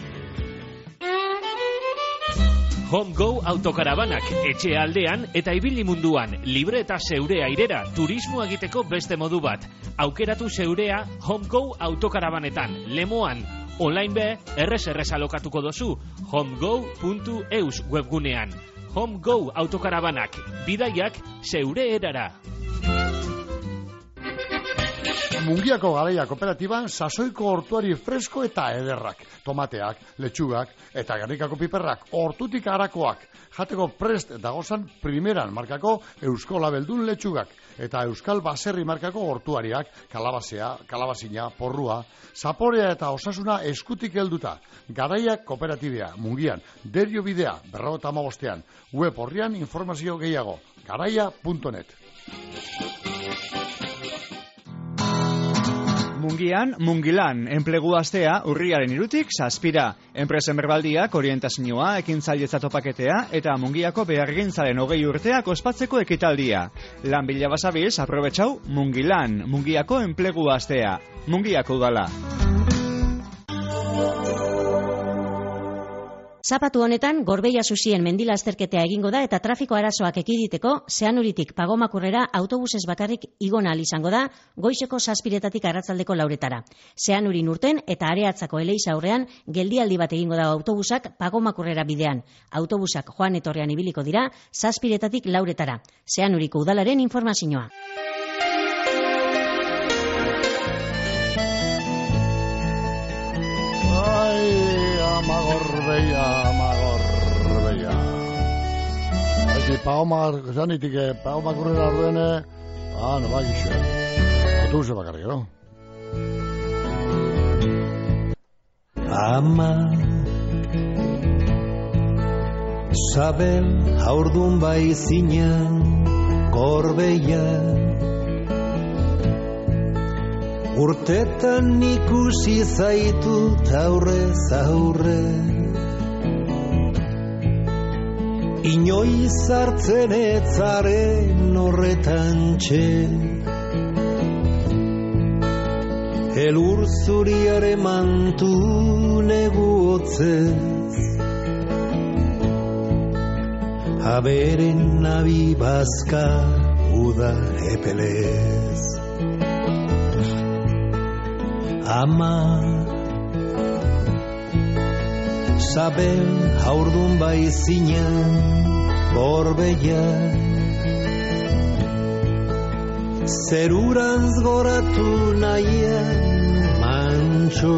HomeGo autokarabanak, etxe aldean eta ibili munduan, libre eta zeure airera, turismo egiteko beste modu bat. Aukeratu zeurea HomeGo autokarabanetan, Lemoan, online be, errez errez alokatuko dozu, homego puntu eus webgunean. HomeGo autokarabanak, bidaiak zeure erara. Mungiako Garaia Kooperatiban sasoiko hortuari fresko eta ederrak, tomateak, letxugak eta gernikako piperrak, hortutik harakoak, jateko prest dagozan primeran markako Eusko Labeldun letxugak eta Euskal Baserri markako hortuariak, kalabazea, kalabazina, porrua, zaporea eta osasuna eskutik helduta. Garaia Kooperatibea, Mungian, Derio Bidea, berrogeta hamabostean, web horrian informazio gehiago, garaia puntu net. Mungian, Mungilan, enplegu astea urriaren irutik zazpira. Enpresen berbaldiak, orientazioa, ekintzailetza topaketea eta Mungiako behargintzaren hogei urteak ospatzeko ekitaldia. Lan bila basabiz, aprobetxau, Mungilan, Mungiako enplegu astea. Mungiako udala. Zapatu honetan, Gorbeia Susien mendila azterketea egingo da eta trafiko arazoak ekiditeko, Zeanuritik Pagomakurrera autobusez bakarrik igona ahal izango da, goizeko zazpiretatik arratzaldeko lauretara. Zeanurin urten eta Areatzako Eleiza aurrean geldialdi bat egingo da autobusak Pagomakurrera bidean. Autobusak joan etorrean ibiliko dira, zazpiretatik lauretara. Zeanuriko udalaren informazioa. Gorbeia, Gorbeia. Eki Pagomar, zanitik, Pagomakurrera orduene, ah, no bai, xe. Autobuse bakarrik, no? Ama Sabel haurdun bai zinan Gorbeia Urtetan ikusi zaitut aurrez aurre Inoiz hartzen etzaren horretan txe Elur zuriare mantu negu hotzez Aberen nabi bazka uda epelez Ama Sabel haurdun bai zinan Gorbeia Zerurantz goratu nahian mantxo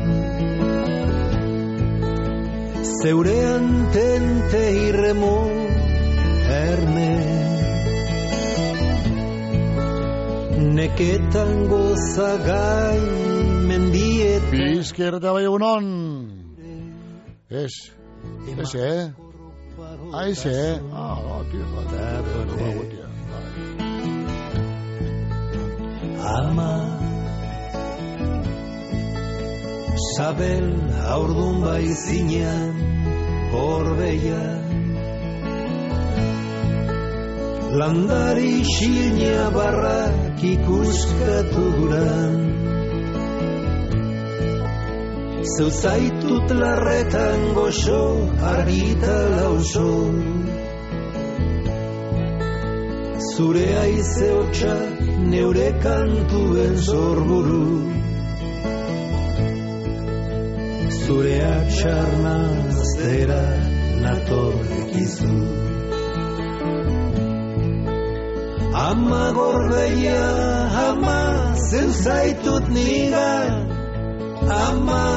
Zeurean tente irremo erne Neketan gozagai mendiet Bizkerta bai egunon Ez Ez, eh Aiz, eh Ah, tio, tio Ama Sabel haurdun bai zinan Gorbeia Landari xilnia barrak ikuskatu guran Zeu zaitut larretan goxo argita lauso Zure aize hotxak neure kantuen zorburu zure atxarnaztera natorkizu. Ama gorbeia, ama zeu zaitut nigan, ama,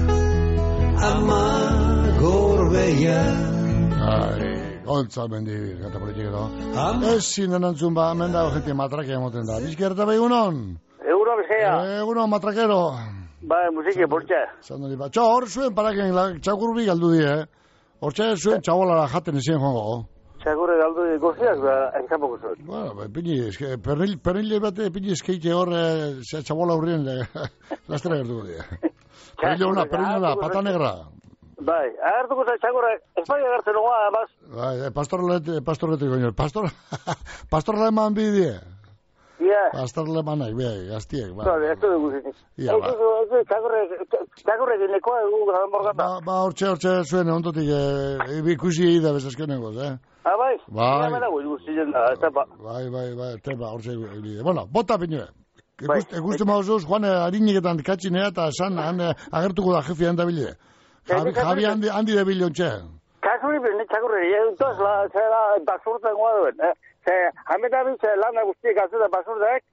ama gorbeia. Ai, gontza mendi, gata politik edo. Ez zinen antzun ba, hemen da, ojeti matrakea moten da. Bizkerta behi egunon? Egunon, bizkera. Egunon, matrakero. Ba, musiki, portxe. Zandori, ba, txo, hor zuen paraken, txakurbi galdu di, eh? Hortxe zuen txabolara jaten ezien joango. Txakurri galdu di goztiak, ba, entzapoko zuen. Bueno, pini, eske, pernil, pernil bate, pini eskeite hor, txabola hurrien, lastera gertuko di. Pernil una, pernil una, pata negra. Bai, agertuko zen txakurra, espai agertzen noa, además. Bai, pastorlete, pastorlete, coño, pastor, pastorle eman bidie. Ia. Pastorle emanak, bai, gaztiek, bai. Bai, ez du guzitik. Ia, ba. Txakurrek ineko, egu, gara morgata. Ba, hortxe, hortxe, zuen, ondotik, ikusi egida bezazkenengoz, eh? Ah, bai? Bai. Ia, mena goi guztien da, ez da, bai, bai, bai, tepa, hortxe, bueno, bota pinue. Ekustu mauzuz, Juan hariniketan katxinea, eta esan, agertuko da jefi handabile. Javi handi, handi de bilontxe. Kasuri bine txakurri, entoz, la, zera, basurten goa duen, eh? Ze, hameta bitxe lana guztiek azuta basurdeak,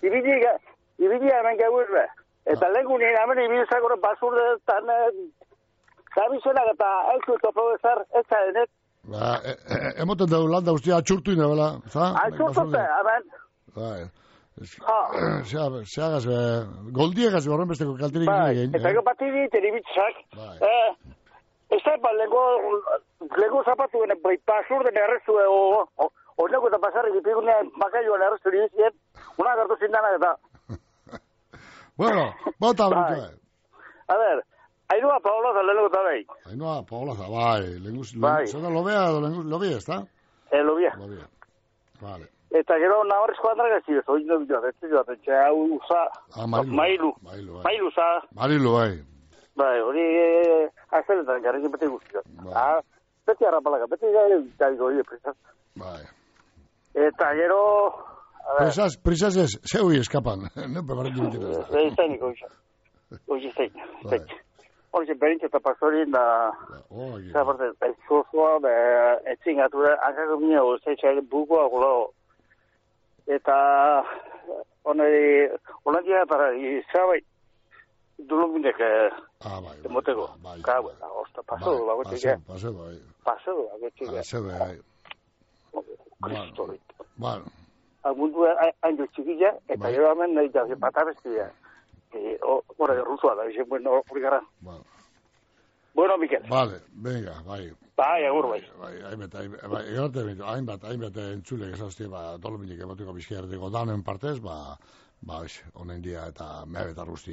ibili hemen gehurbe. Eta lehenku nien hemen ibilzakore basurdeetan, zabizenak eta elku topo bezar, ez zarenek. Ba, emoten dugu landa guztia atxurtu ina, bela? Atxurtute, hemen. Bai. Seagaz, goldiegaz horren besteko kalterik egin. Eta ego bati diten ibitzak. Ez da, ba, lego zapatu gene, pasur den errezu, oneko eta pasarrik ipigunean bakaioan errezu dirizien, una gartu zindanak eta. Bueno, bota brutu. A ver, Ainhoa Paolaza lehenko eta behi. Ainhoa Paolaza, bai. Zona lobea edo lobea, ez da? Eh, lobea. Lobea, vale. Eta gero nabarrizko handragaz ziren, oin dugu joan, ez ziren, etxe hau usa, mailu, mailu usa. Marilu, bai. Bai, hori azeletan, jarrekin beti guztiak. Ah, beti harrapalaka, beti gari gori prisaz. Bai. Eta gero... Prisaz, prisaz ez, zehui eskapan, no pegarrekin beti ez da. Ez zainik, oiza. Oiza zein, zein. Hori zen berintxe eta pastorin da... Zaparte, ez zozua, etzin gatura, hankako minea, ozeitxaren bukoa gulao. Eta onari, holandia para izabai, duluminek demoteko. Kaue, osta, paso du bagotik. Paso du, bai. Paso du bagotik. Paso du, bai. Kristorit. Bueno. Agundu hain du txikilla, eta gero hemen nahi da, patabestia. Hora de rusua da, izen, bueno, hori gara. Bueno, Miquel. Vale, venga, bai. Bai, agur, bai. Bai, hainbat, hainbat, hainbat entzulek esazti, ba, dolominik emotiko bizkiarteko daunen partez, ba, ba, honen dia eta mehabeta guzti.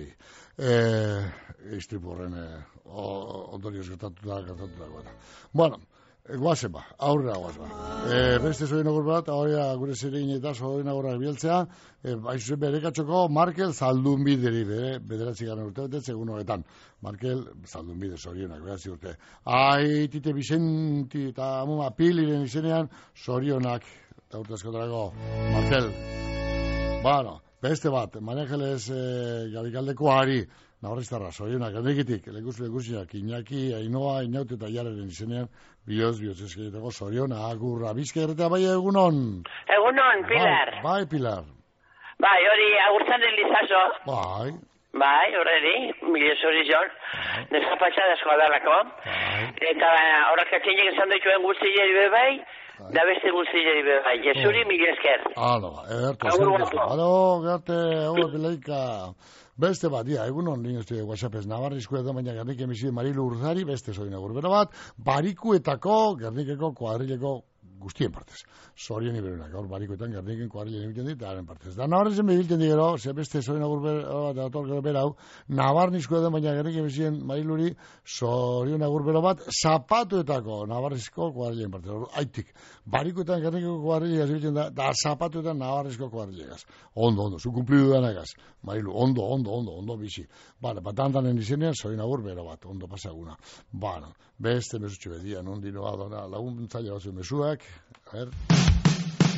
Iztripu horren ondorioz gertatu da, gertatu da. Bueno, guazen ba, aurrera guazen ba. Beste zoin agur bat, aurrera gure ziregin eta zoin agurrak bieltzea, baizu bere katxoko Markel Zaldunbideri, bere bederatzi gana urte betetze egun horretan. Markel Zaldunbide zorionak, beratzi urte. Ai, tite Bizenti eta amuma Piliren izenean, zorionak, eta urte askotarako, Markel. Bueno, beste bat, Manejeles Gabikaldeko Ari, Navarriztarra, zorionak, handikitik, lekus lekusiak, Iñaki, Ainhoa, Inaut eta Jararen izenean, bioz, bioz eskeiteko, zoriona, agurra, bizkerretea, bai egunon. Egunon, Pilar. Bai, bai, Pilar. Bai, hori, agurtzan den lizazo. Bai. Bai, horredi, milios hori zon, deskapatxa dasko adalako. Eta horrak atzinek esan dituen guztileri bebai, da beste guztileri bebai. Jesuri, mili esker. Alo, erto, zertu. Alo, gerte, hola, Pilaika. Beste bat, dia, egunon, nien uste WhatsAppez, Navarrizko edo baina Gernik emizide Marilu Urzari, beste zoin agurbero bat, barikuetako, Gernikeko kuadrileko guztien partez. Zorien iberunak, gaur barikoetan Gerniken kuadrilen egiten dit, haren partez. Da Navarrizen behilten digero, ze beste zoin agurbero bat, atorkero berau, Navarrizko edo baina Gernik emiziden Mariluri, zorion agurbero bat, zapatuetako Navarrizko kuadrilen partez. Aitik, barikoetan Gernikeko kuadrilegaz egiten da, da zapatuetan Navarrizko kuadrilegaz. Ondo, ondo, zu kumplidu denagaz. Marilu, ondo, ondo, ondo, ondo bizi. Bale, batantanen izenean, zoin agurbero bat, ondo pasaguna. Bano, beste mesutxe bedian, ondino adona, lagun tzaila batzu mesuak. A ver.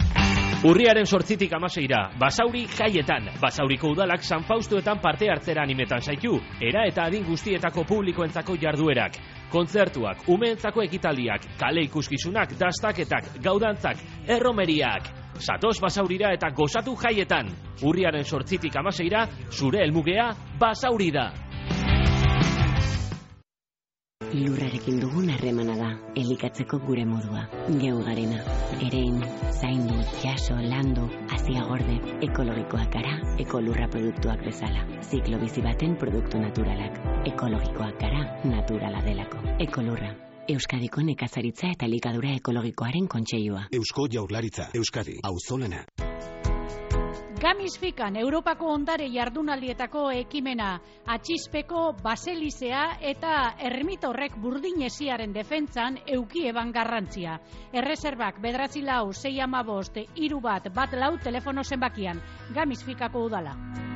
Urriaren sortzitik amaseira, Basauri jaietan. Basauriko udalak San Faustuetan parte hartzera animetan zaitu, era eta adin guztietako publikoentzako jarduerak. Kontzertuak, umeentzako ekitaldiak, kale ikuskizunak, dastaketak, gaudantzak, erromeriak. Satoz Basaurira eta gozatu jaietan. Urriaren sortzitik amaseira, zure helmugea Basauri da. Lurrarekin dugun harremana da, elikatzeko gure modua, geu garena. Erein, zaindu, jaso, landu, hazia gorde, ekologikoak gara, ekolurra produktuak bezala. Ziklo bizi baten produktu naturalak, ekologikoak gara, naturala delako. Ekolurra, Euskadiko nekazaritza eta elikadura ekologikoaren kontseilua. Eusko Jaurlaritza, Euskadi, auzolana. Gamisfikan, Europako ondare jardunaldietako ekimena, atxispeko baselizea eta ermitorrek burdinesiaren defentzan euki eban garrantzia. Erreserbak bederatzi lau, sei amabost, hiru bat, bat lau telefono zenbakian. Gamisfikako udala.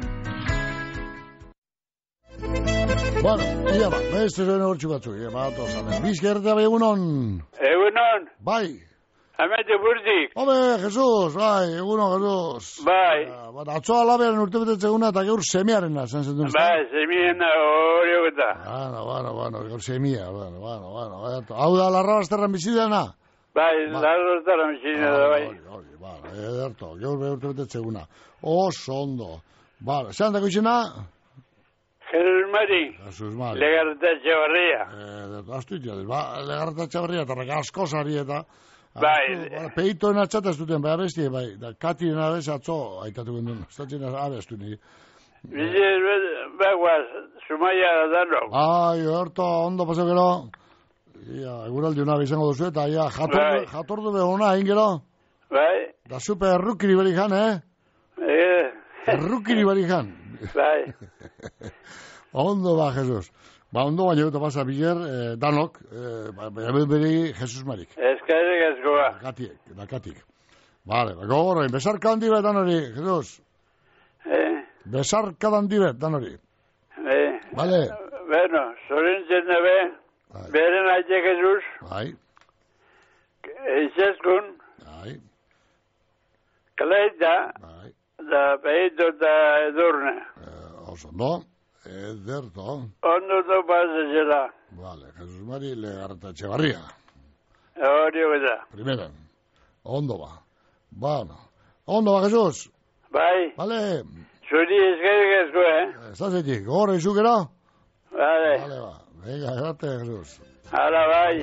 Bueno, ia ba, beste zuen hortxu batzu, ia ba, tozanen. Bizkerta bai egunon. Egunon. Bai. Amete burdik. Home, Jesus, bai, eguno, Jesus. Bai. Uh, atzoa labean urte betetzeguna eta gaur semearen zen zentu. Bai, semien hori eta. Bueno, bueno, bueno, gaur semia, bueno, bueno, bueno. Hau da, larra bazterran bizidana? Bai, larra bazterran bizidana, bai. Hori, hori, bai, ederto, gaur urte betetzeguna. Oso ondo. Bai, zelan dako izena? Jesus Mari. Jesus Mari. Legarreta Txabarria. Eh, astu itxadez, ba, Legarreta Txabarria eta reka askosari eta... Bai. Peitoen atxata ez duten, bai abestie, bai. Da, Katien abez atzo, aitatu gendun. Estatzen abestu nire. Biziz, beguaz, Sumaia danok. Ai, horto, ondo pasau gero. Ia, eguraldi una bizango duzu eta, ia, jatordu, jatordu behona, egin gero. Bai. Da, supe, errukiri berikan, eh? Eh. Errukiri berikan. Bai. Ondo ba, Jesus. Ba, ondo baina eta pasa biler, eh, danok, eh, ba, beri Jesus Marik. Eskerrik askoa. Dakatik, dakatik. Vale, ba, gogorrein, besarka handi bet, dan hori, Jesus. Eh? Besarka handi bet, dan hori. Eh? Vale. Bueno, zorintzen nabe, beren aite Jesus. Bai. Eizaskun. Bai. Kaleita. Bai. Da peito eta edurne. Eh, oso, no? Ederto. Ondo to pasa zela. Vale, Jesus Mari Legarreta Txabarria. Hori eta. Primera. Ondo ba. Bueno. Ondo ba, Jesus. Bai. Vale. Zuri eskerrik asko, eh? Zazetik, gorre izukera? Vale. Vale, ba. Venga, grate, Jesus. Hala, bai.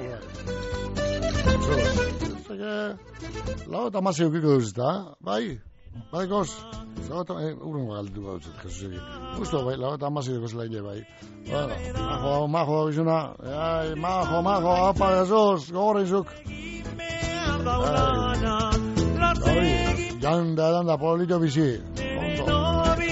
Jesus. Zeke, lau eta mazio kiko duzita, bai? Bai, goz. Lau eta, eh, urren galdu gauzet, Jesus egin. Justo, bai, lau eta mazio kiko zela ine, bai. Bueno, majo, majo, bizuna. Ai, majo, majo, apa, Jesus, gorre izuk. Ai, janda, janda, polito bizi. Ondo.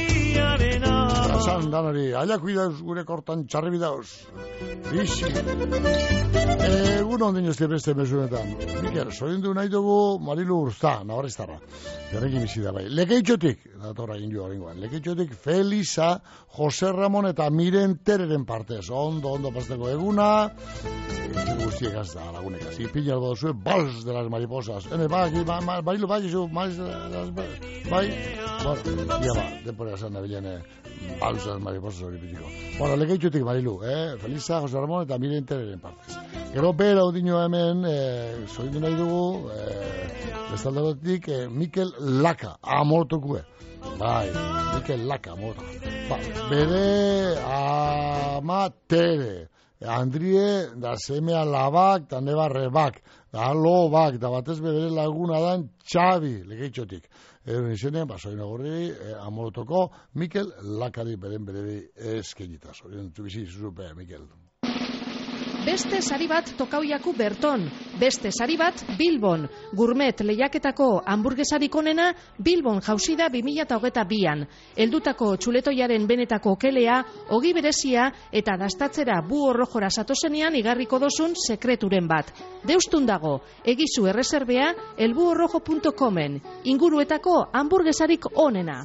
Zan, danari, aia kuidauz gure kortan txarri bidauz. Bizi. Egun ondin jozti beste mesunetan. Miker, sorindu nahi dugu Marilu Urza, nabarriztarra. Jarrekin bizi da bai. Lekeitxotik, datorra egin jo horrengoan, Lekeitxotik Felisa, Jose Ramon eta Miren Tereren partez. Ondo, ondo pasteko eguna. Guztiek az da, lagunek az. Ipin albo duzue, Vals de las Mariposas. Hene, bai, bai, Marilu, bai, zu, bai, bai. Bueno, ia ba, denpora esan nabilene Vals de las Mariposas hori pitiko. Bueno, Lekeitxotik Marilu, eh? Felisa, Jose Ramon eta Miren Tereren partez. Gero bera udino hemen, eh, sorindu nahi dugu, eh, bestaldagotik, eh, Mikel Laka, amortokue. Bai, Mikel Laka, amortokue. Ba, bere amatere, Andrie, da semea labak, da neba rebak, da lobak, da batez bere laguna dan Txabi, Lekeitxotik. Eron izenean, ba, sorin agorri, eh, amortoko, Mikel Lakari beren bere eskenita. Sorin bizi zuzupe, Mikel. Beste sari bat Tokauiaku Berton, beste sari bat Bilbon, gourmet lehiaketako hamburguesarik onena Bilbon jauzi da bi mila hogeita bian. Heldutako txuletoiaren benetako kelea, ogi berezia eta dastatzera bu horrojora satozenean igarriko dozun sekreturen bat. Deustun dago, egizu erreserbea elbuhorrojo punto comen, inguruetako hamburguesarik onena.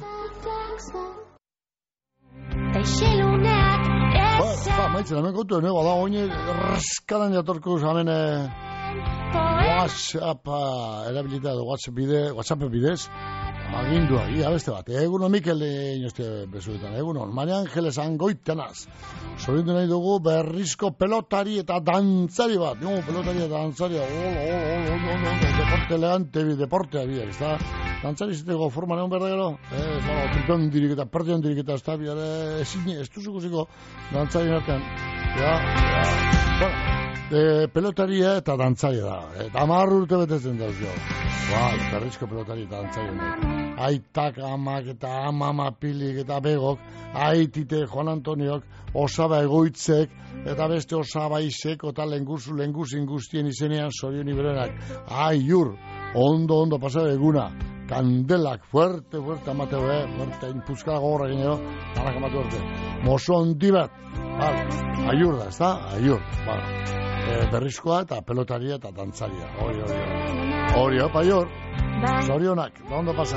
Ba, maitzen, hemen kontu, nego, da, oine, raskadan jatorko hemen, WhatsApp erabilita edo WhatsApp bide, WhatsApp bidez, agindua, ia beste bat. Egunon Mikel inoste bezuetan, egunon. Maria Angeles Angoitenaz. Zorindu nahi dugu berrizko pelotari eta dantzari bat. No, pelotari eta dantzari. Deporte elegante, deportea biak, ez da? Dantzari zitego forma neon berda gero? Eh, bueno, triton diriketa, perdion diriketa, ez da, biare, ez duzukuziko dantzari nartean. Ja, ja, bueno. E, pelotaria eta dantzaria da. Eta hamar urte betetzen dauz jo. Bai, berrizko pelotari eta dantzaria. Aitak, amak eta amama pilik eta begok, aitite Juan Antoniok, osaba egoitzek, eta beste osaba isek, eta lenguzu, lenguzin guztien izenean zorion iberenak. Aiur, ondo, ondo pasada eguna. Kandelak, fuerte, fuerte amateo, eh? Fuerte, impuzkara gogorra ginero, tanak amateo arte. Mozo handi bat. Vale. Aiur da, ez da? Aiur. Vale. E, berrizkoa eta pelotaria eta dantzaria. Hori, hori, hori. Hori, opa, aiur. Zorionak, da ondo pasa.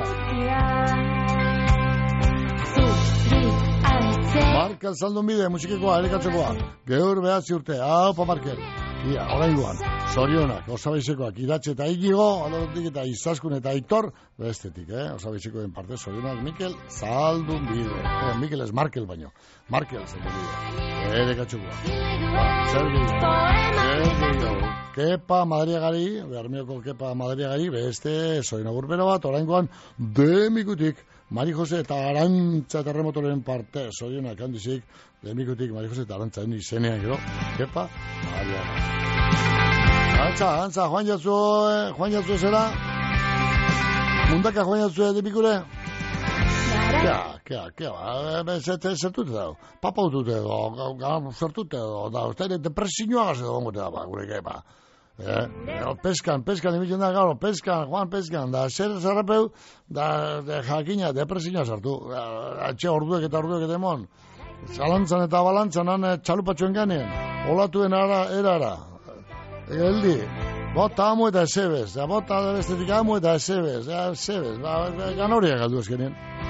Markel Zaldun bide, musikekoa, elikatzekoa. Geur behatzi urte, haupa Markel. Ia, orain guan, zorionak, osabaizekoak, idatxe eta ikigo, alorotik eta izaskun eta aitor, bestetik, eh? Osabaizekoen parte, zorionak, Mikel Zaldun bide. Eh, Mikel ez Markel baino. Markel Zaldun bide. Elikatzekoa. Zer gehiago. Zer gehiago. Kepa Madriagari, Bermioko Kepa Madriagari, beste, zoin agurbero bat, orain guan, demikutik, Mari Jose eta Arantza terremotoren parte, zorionak handizik, demikutik Mari Jose eta Arantza izenean gero, Kepa Madriagari. Arantza, Arantza, Juan Jatzu, eh, Juan Jatzu zera? Mundaka Juan Jatzu demikure? Kea, kea, kea, zertute dago, papautute dago, zertute dago, da, uste ere depresioa gaze dago gote da, gure Kepa. Eh, peskan, peskan, emitzen da garo, peskan, Juan peskan, da, zer zarrapeu, da, de jakina, depresioa sartu, atxe orduek eta orduek eta emon, zalantzan eta balantzan, han txalupatxoen ganean, olatuen ara, erara, geldi, bota amu eta esebez, bota bestetik amu eta esebez, esebez, ganoria galdu ezkenien.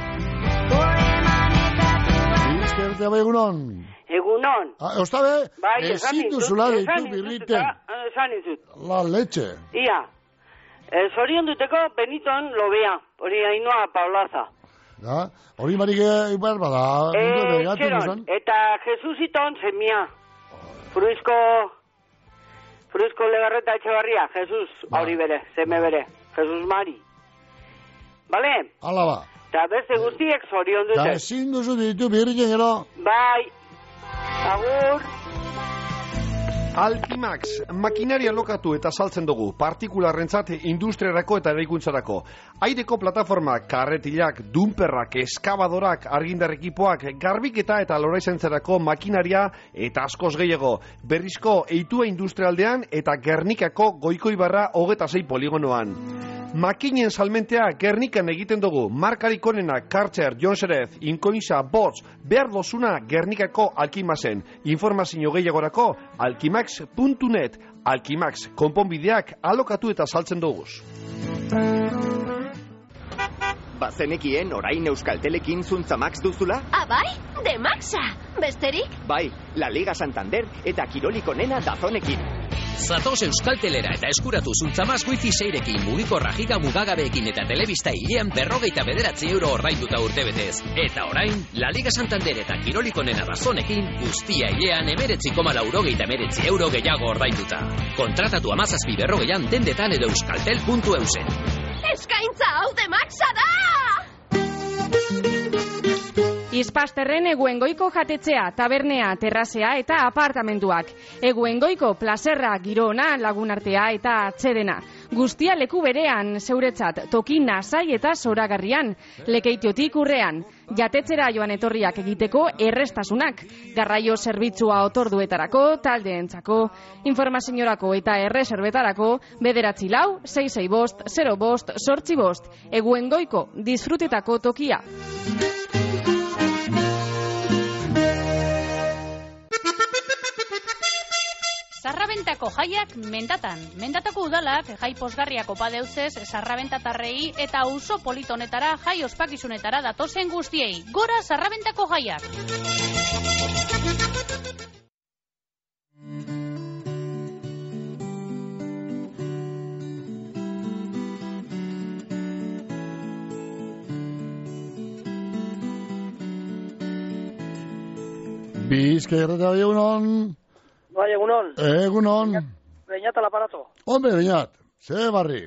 Izkertea bai egunon. Egunon. Ah, ostabe, bai, ezin duzula deitu birriten. Esan izut. La leche. Ia. Eh, zorion duteko Beniton lobea, hori Ainhoa Paulaza. Da, hori marik ibar bada. Eh, txeron, eta Jesusiton semia. Fruizko, Fruizko Legarreta Etxebarria, Jesus, hori bere, seme bere. Jesus Mari. Bale? Hala ba. Eta beste guztiek zorion dute. Da, ezin duzu ditu birriten gero. Bai. Agur. Alkimax, makinaria lokatu eta saltzen dugu, partikularrentzat industriarako eta eraikuntzarako. Aireko plataforma, karretilak, dumperrak, eskabadorak, argindar ekipoak, garbiketa eta loraizentzarako makinaria eta askoz gehiago. Berrizko eitua industrialdean eta Gernikako Goikoibarra hogeta sei poligonoan. Makinen salmentea Gernikan egiten dugu, markarik onena, Kartzer, Jonserez, Inkoinza, Bots, behar dozuna Gernikako Alkimaxen. Informazio gehiagorako, alkimax puntu net, Alkimax, konponbideak alokatu eta saltzen duguz. Bazenekien orain Euskaltelekin zuntza Max duzula? Ah, bai? De Maxa! Besterik? Bai, La Liga Santander eta Kirolik onena Dazonekin. Zatoz Euskaltelera eta eskuratu zuntzamaz wifi seirekin, mugikorra giga mugagabeekin eta telebista hilean berrogeita bederatzi euro ordainduta urtebetez. Eta orain, La Liga Santander eta Kirolik onena Dazonekin, guztia hilean emeretzi koma laurogeita emeretzi euro gehiago ordainduta. Kontratatu amazazpi berrogeian dendetan edo euskaltel puntu eusen. Eskaintza hau de Maxa da! Izpasterren Eguengoiko jatetzea, tabernea, terrazea eta apartamentuak. Eguengoiko plazerra, girona, lagunartea eta atsedena. Guztia leku berean, zeuretzat, toki nasai eta zoragarrian, lekeitiotik urrean. Jatetzera joan etorriak egiteko errestasunak. Garraio zerbitzua otorduetarako, taldeentzako, informaziorako eta erreserbetarako, bederatzi lau, sei sei bost, zero bost, sortzi bost. Eguengoiko, disfrutetako tokia. Sarrabentako jaiak mendatan. Mendatako udalak jai posgarriak opa deuzez sarrabentatarrei eta auzo politonetara jai ospakizunetara datozen guztiei. Gora Sarrabentako jaiak! Bizkai erratea bai egunon. Bai, egunon. Egunon. Beñat al aparato. Hombre, Beñat, ze barri.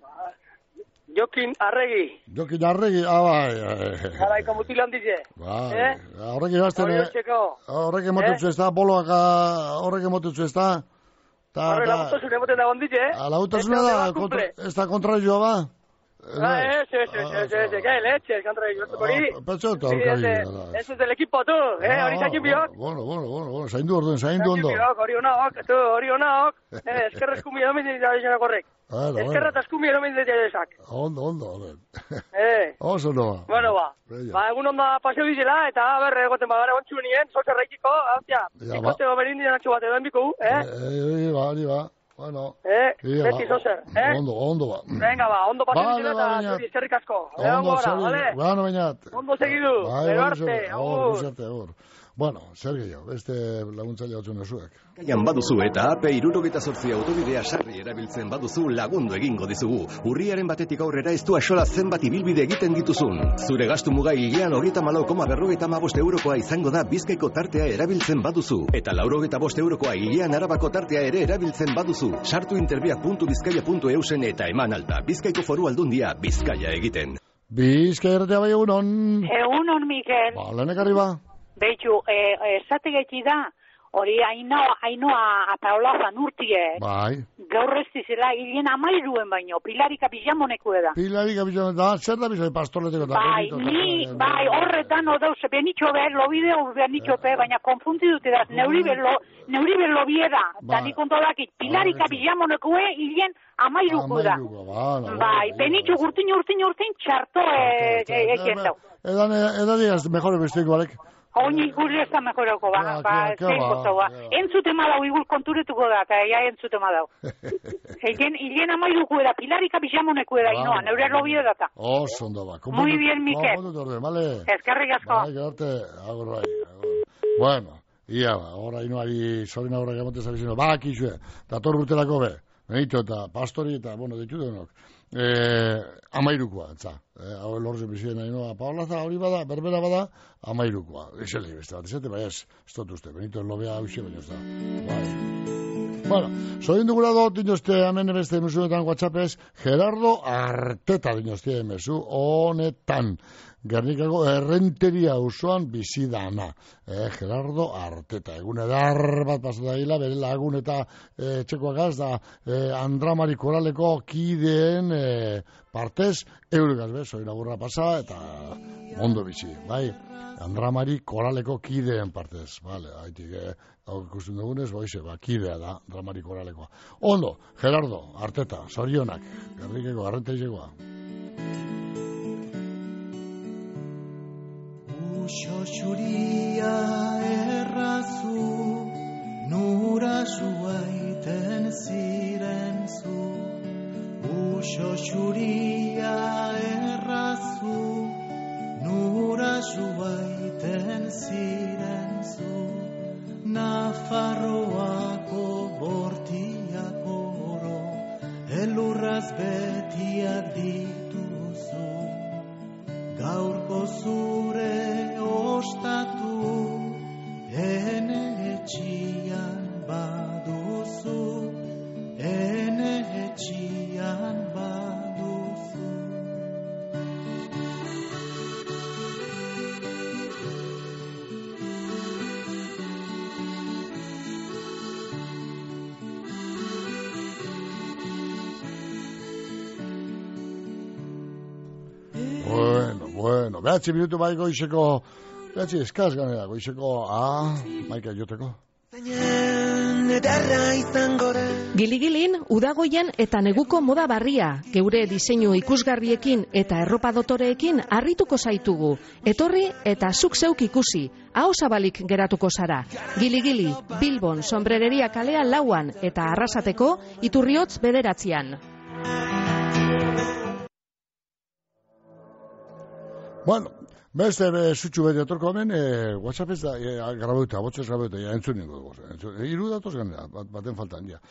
Jokin Arregi. Jokin Arregi, ah, bai. Garaiko mutilan dize. Bai, eh? horrek ibazten, horrek emotutzu ez da, boloak horrek emotutzu ez da. Horrek lagutasune emoten da gonditze, eh? Lagutasune da, ez da kontraioa ba? Ah, ez, ez, ez, ez, ez, ez, gai leche, kontraioa, ez hori. Petxo eta horkaioa. Ez ez del equipo, tu, eh, hori zaikin biok. Bueno, bueno, bueno, bueno, zaindu orduen, zaindu ondo. Zaikin biok, hori honaok, tu, hori honaok. Eh, eskerra eskumi edo mendit da izan akorrek. Eskerra eta eskumi edo mendit da izak. Ondo, ondo, ondo. Eh. Oso noa. Bueno, ba. Ba, egun onda paseo dizela, eta berre egoten bagara ontsu nien, soka raikiko, hautia. Ikote oberin dinan atxo bat edo enbiku, eh? Eh, ba, hori ba. Bueno. Eh, beti zozer, eh? Ondo, ondo ba. Venga, ba, ondo paseo dizela eta zuri eskerrik asko. Ondo, zuri, bueno, Beñat. Ondo segidu, ero arte, agur. Bueno, zer gehiago, beste laguntzaile hau zuek. Gaian baduzu eta A P hirurogeita zortzi autobidea sarri erabiltzen baduzu lagundu egingo dizugu. Urriaren batetik aurrera ez du axola zenbat ibilbide egiten dituzun. Zure gastu muga hilean hogeita malau koma berrogeita hamabost eurokoa izango da Bizkaiko tartea erabiltzen baduzu. Eta laurogeita bost eurokoa hilean Arabako tartea ere erabiltzen baduzu. Sartu interbiak puntu bizkaia puntu eusen eta eman alta. Bizkaiko foru aldundia Bizkaia egiten. Bizkaia erratea bai egunon. Egunon, Mikel. Ba, lehenek arriba. Beitu, esate gaiti da, hori ainoa, ainoa apaolazan urtie. Bai. Gaur ez dizela, hilien amairuen baino, pilarika bizamoneko da. Pilarika bizamoneko da, zer da bizai pastoleteko da? Bai, ni, bai, horretan odauz, benitxo behar, lo bideo benitxo behar, baina konfunti dute da, neuri behar lo bieda, da ni kontolakit, pilarika bizamoneko e, hilien amairuko da. Bai, benitxo urtin, urtin, urtin, txarto egin dau. Edan digaz, mejore besteiko balek. Oini gure ez da mejorako, ba, ba, zein gozau, ba. Entzute madau, igual konturetuko da, eta ja entzute madau. Hilien amairuko da, pilarika bizamoneko da, inoa, neure lobio data. Oso, ondo, ba. Muy bien, Mikel. Ezkerrik asko. Bai, garte, agur, bai. Bueno, ia, ba, ora inoari, sorin aurra gamote zabizino, ba, akizue, dator urtelako be, benito eta pastori eta, bueno, ditu denok. Eh, amairukoa, etza. Eh, hau lorze bizien nahi noa, Paolaza hori bada, berbera bada, amairukoa. Exeli, beste bat, ezete, bai ez, ez dut uste, benito lobea hauxe baino ez da. Bai. Bueno, soin dugula dut, dinozte, hemen beste emusunetan WhatsAppez, Gerardo Arteta dinozte emesu, honetan. Gernikako errenteria usoan bizidana. Eh, Gerardo Arteta. Egun edar bat pasata gila, bere lagun eta eh, txekoakaz da eh, Andramari Koraleko kideen eh, partez eurikaz, be, soin agurra pasa eta ondo bizi, bai? Andramari Koraleko kideen partez, vale, haitik, eh, hau ikusten dugunez, boize, ba, kidea da, Andramari Koralekoa. Ondo, Gerardo Arteta, zorionak, Gernikako errenteriakoa. Xoxuria errazu, nura suaiten ziren zu. Xoxuria errazu, nura suaiten ziren zu. Nafarroako bortiak oro, elurraz betiak dituzu. Gaurko zure ostatu, ene etxian baduzu, ene etxian baduzu. Bueno, bueno, behatzi minutu bai goizeko, behatzi eskaz ganera, goizeko, ah, maika joteko. Giligilin, udagoian eta neguko moda barria, geure diseinu ikusgarriekin eta erropa dotoreekin harrituko zaitugu. Etorri eta zuk zeuk ikusi, aho zabalik geratuko zara. Giligili, Bilbon, sombrereria kalean lauan eta Arrasateko, Iturriotz bederatzean. Bueno, beste be, zutxu beti atorko hemen, e, WhatsApp ez da, e, grabeuta, botxez grabeuta, ja, entzun ningu dugu. Iru datoz ganera, bat, baten faltan, ja.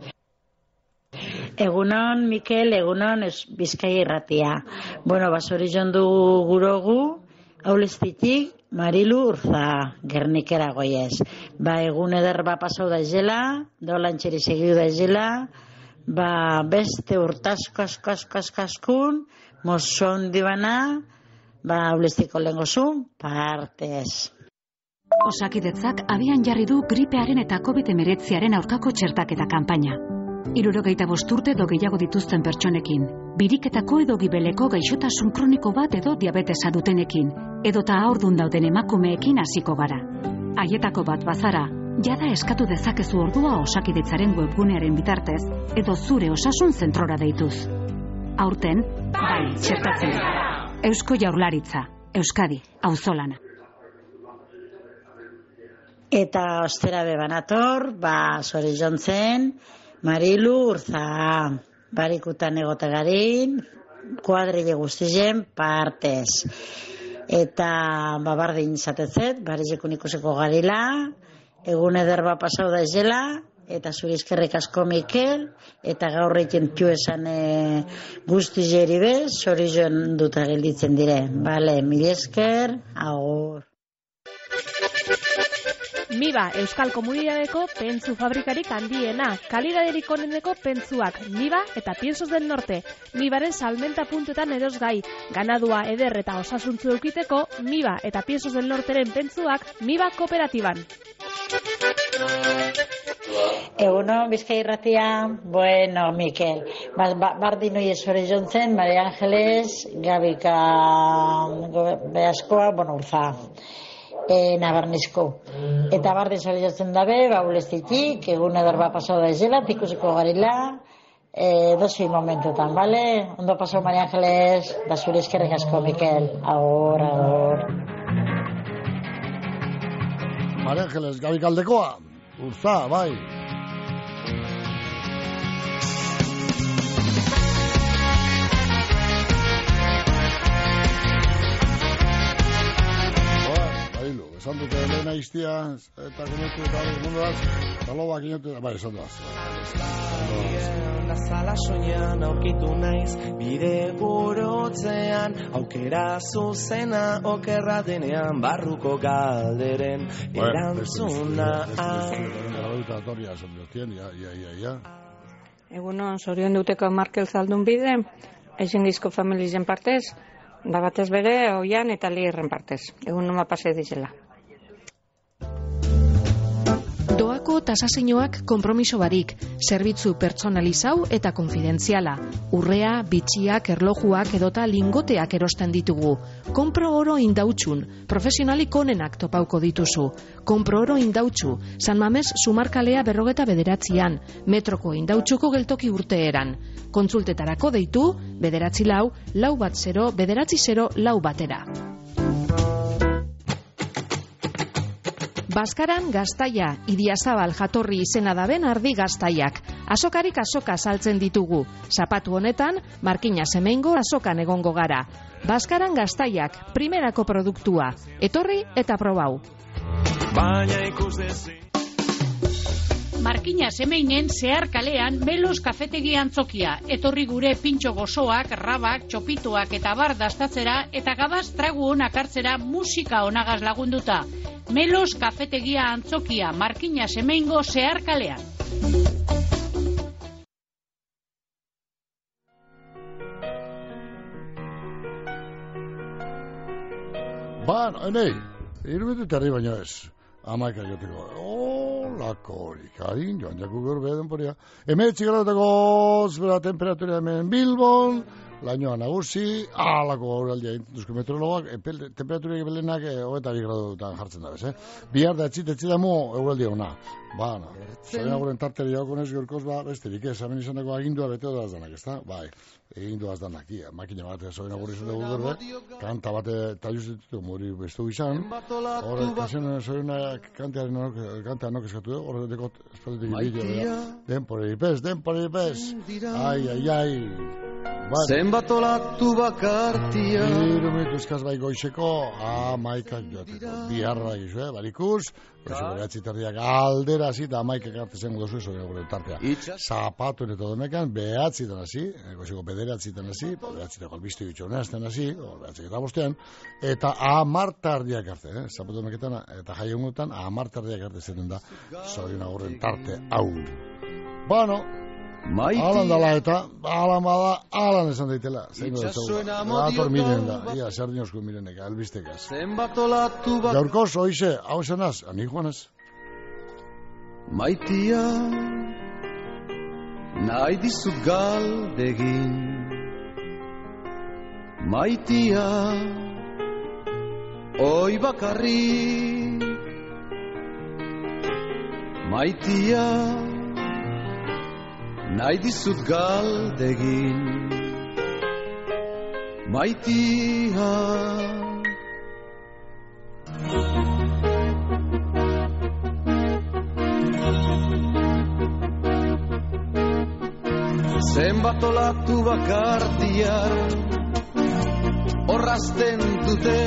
Egunon, Mikel, egunon, ez Bizkai irratia. Bueno, basori jondu gurogu, Aulestitik, Marilu Urza, Gernikera goiez. Ba, egun eder ba pasau da izela, dolantxeri segiu da izela, ba, beste urtasko asko asko asko askun, mozon dibana, ba, aulestiko lengozun, partez. Osakidetzak abian jarri du gripearen eta covid hemeretziaren aurkako txertaketa kanpaina. Hirurogeita bost urte edo gehiago dituzten pertsonekin, biriketako edo gibeleko gaixotasun kroniko bat edo diabetesa dutenekin, edota haurdun dauden emakumeekin hasiko gara. Haietako bat bazara, jada eskatu dezakezu ordua Osakidetzaren webgunearen bitartez, edo zure osasun zentrora deituz. Aurten, bai, txertatzen. Eusko Jaurlaritza, Euskadi, auzolana. Eta ostera bebanator, ba, zori jontzen, Marilu Urza, barikutan egotegarin, kuadrile guztien partez. Eta babardin izatezet, barizekun ikusiko garila, egun ederba pasau da izela, eta zuri eskerrik asko Mikel, eta gaur egin txu esan e, guzti jeri bez, zori joan duta gelditzen dire. Bale, mil esker, agur. Miba, Euskal Komunidadeko pentsu fabrikarik handiena, kalidaderik oneneko pentsuak, Miba eta Piensos del Norte. Mibaren salmenta puntuetan eros gai, ganadua eder eta osasuntzu eukiteko, Miba eta Piensos del Norteren pentsuak, Miba kooperatiban. Eguno, Bizkai irratia, bueno, Mikel, ba, ba, bardin hoi esore jontzen, Maria Ángeles, Gabika, Beaskoa, bueno, Urza. E, nabarnizko. Eta barde zori jotzen dabe, baulestitik, egun eder ba pasau da izela, tikusiko garila, e, dozi momentutan, bale? Ondo pasau, Maria Ángeles, da zure eskerrik asko, Mikel. Agur, agur. Maria Ángeles, Gabi Kaldekoa, Urza, bai. Esan dute lehena iztia, eta konetu eta hori munduaz, eta lobak inotu, bai, esan duaz. Nazala soinean aurkitu naiz, bide burutzean, aukera zuzena okerra denean, barruko galderen erantzuna. Egunon, zorion duteko Markel Zaldun bide, ezin dizko familizen partez, da batez bere, oian eta lirren partez. Egun noma pase dizela. Doako tasazioak konpromiso barik, zerbitzu pertsonalizau eta konfidentziala. Urrea, bitxiak, erlojuak edota lingoteak erosten ditugu. Kompro oro indautxun, profesionalik onenak topauko dituzu. Kompro oro indautxu, San Mames Zumarkalea berrogeta bederatzian, metroko indautxuko geltoki urteeran. Kontsultetarako deitu, bederatzi lau, lau bat zero, bederatzi zero, lau batera. Baskaran gaztaia, Idiazabal jatorri izena daben ardi gaztaiak. Azokarik azoka saltzen ditugu. Zapatu honetan, Markina Semeingo azokan egongo gara. Baskaran gaztaiak, primerako produktua. Etorri eta probau. Baina ikus dezi. Markina Semeinen zehar kalean Melos kafetegi antzokia. Etorri gure pintxo gozoak, rabak, txopituak eta bar dastatzera eta gabaz tragu onak hartzera musika onagaz lagunduta. Melos kafetegia antzokia, Markina Semeingo zehar kalean. Ba, nahi, irubitu terri baino ez. Amaika joteko, olako horik, hain, joan jaku gaur behar denporia. Emetzi garatako zbera temperatura hemen Bilbon, lainoa nagusi, alako gauraldia intuzko meteorologak, temperatura egibelenak hogeta bi gradutan jartzen da bez, eh? Bihar da etxit, etxit damo euraldia ona. Ba, na, zain aguren tarteri haukonez gorkoz, ba, besterik ez, hemen izan dago agindua beteo da azdanak, ez da? Bai, egin duaz danak, ia, makina bat, zain aguren izan dago gorbe, kanta bat eta justitu mori bestu izan, horre, kasen zoina kantearen nok, kantean nok eskatu, horre dekot, espaldetik bideo, denpore ipez, denpore ipez, ai, ai, ai. zenbat olatu bakartia. Iru minutu eskaz bai goizeko, amaikak joateko. Biharra gizu, eh, balikuz, goizeko behatzi terdiak aldera hasi, eta amaikak arte zen gozu eso gure tartea. Zapatu neto domekan, behatzi tan hasi, goizeko bederatzi tan hasi, behatzi teko albiztu ditxo nahazten hasi, behatzi eta bostean, eta amartardiak arte, eh, zapatu domeketan, eta jaiongutan, amartardiak arte zeten da, zorion agurren tarte hau. Bueno, alan dala eta, alan bada, alan esan daitela. Zeingo da zau, dator miren da, ia, sardinosko mireneka, albistekaz. Gaurkoz, oize, hau esanaz, ani joanaz. Maitia, nahi dizut galdegin. Maitia, oi bakarri. Maitia, nahi dizut galdegin. Maitia. Zenbat olatu bakartiar horrazten dute.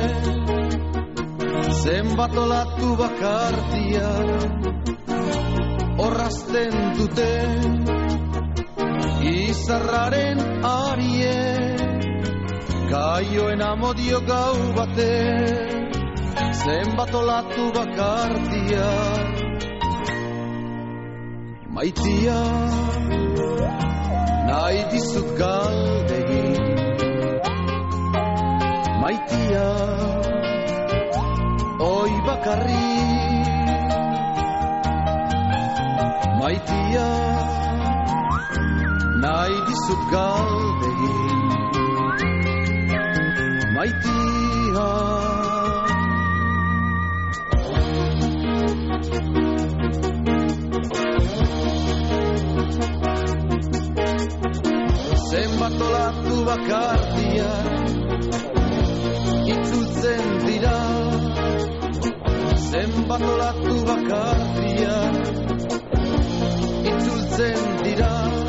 Zenbat olatu bakartiar horrazten dute. Izarraren arie gaioen amodio gau bate. Zenbat olatu bakartia maitia nahi dizut galdegin. Maitia oi bakarri. Maitia nahi dizut galdegin. Maitia. Zenbat olatu bakartia itzultzen dira. Zenbat olatu bakartia itzultzen dira.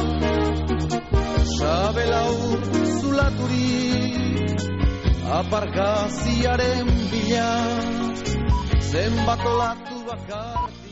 Sabelau zulaturi aparkaziaren bila. Zenbat olatu bakar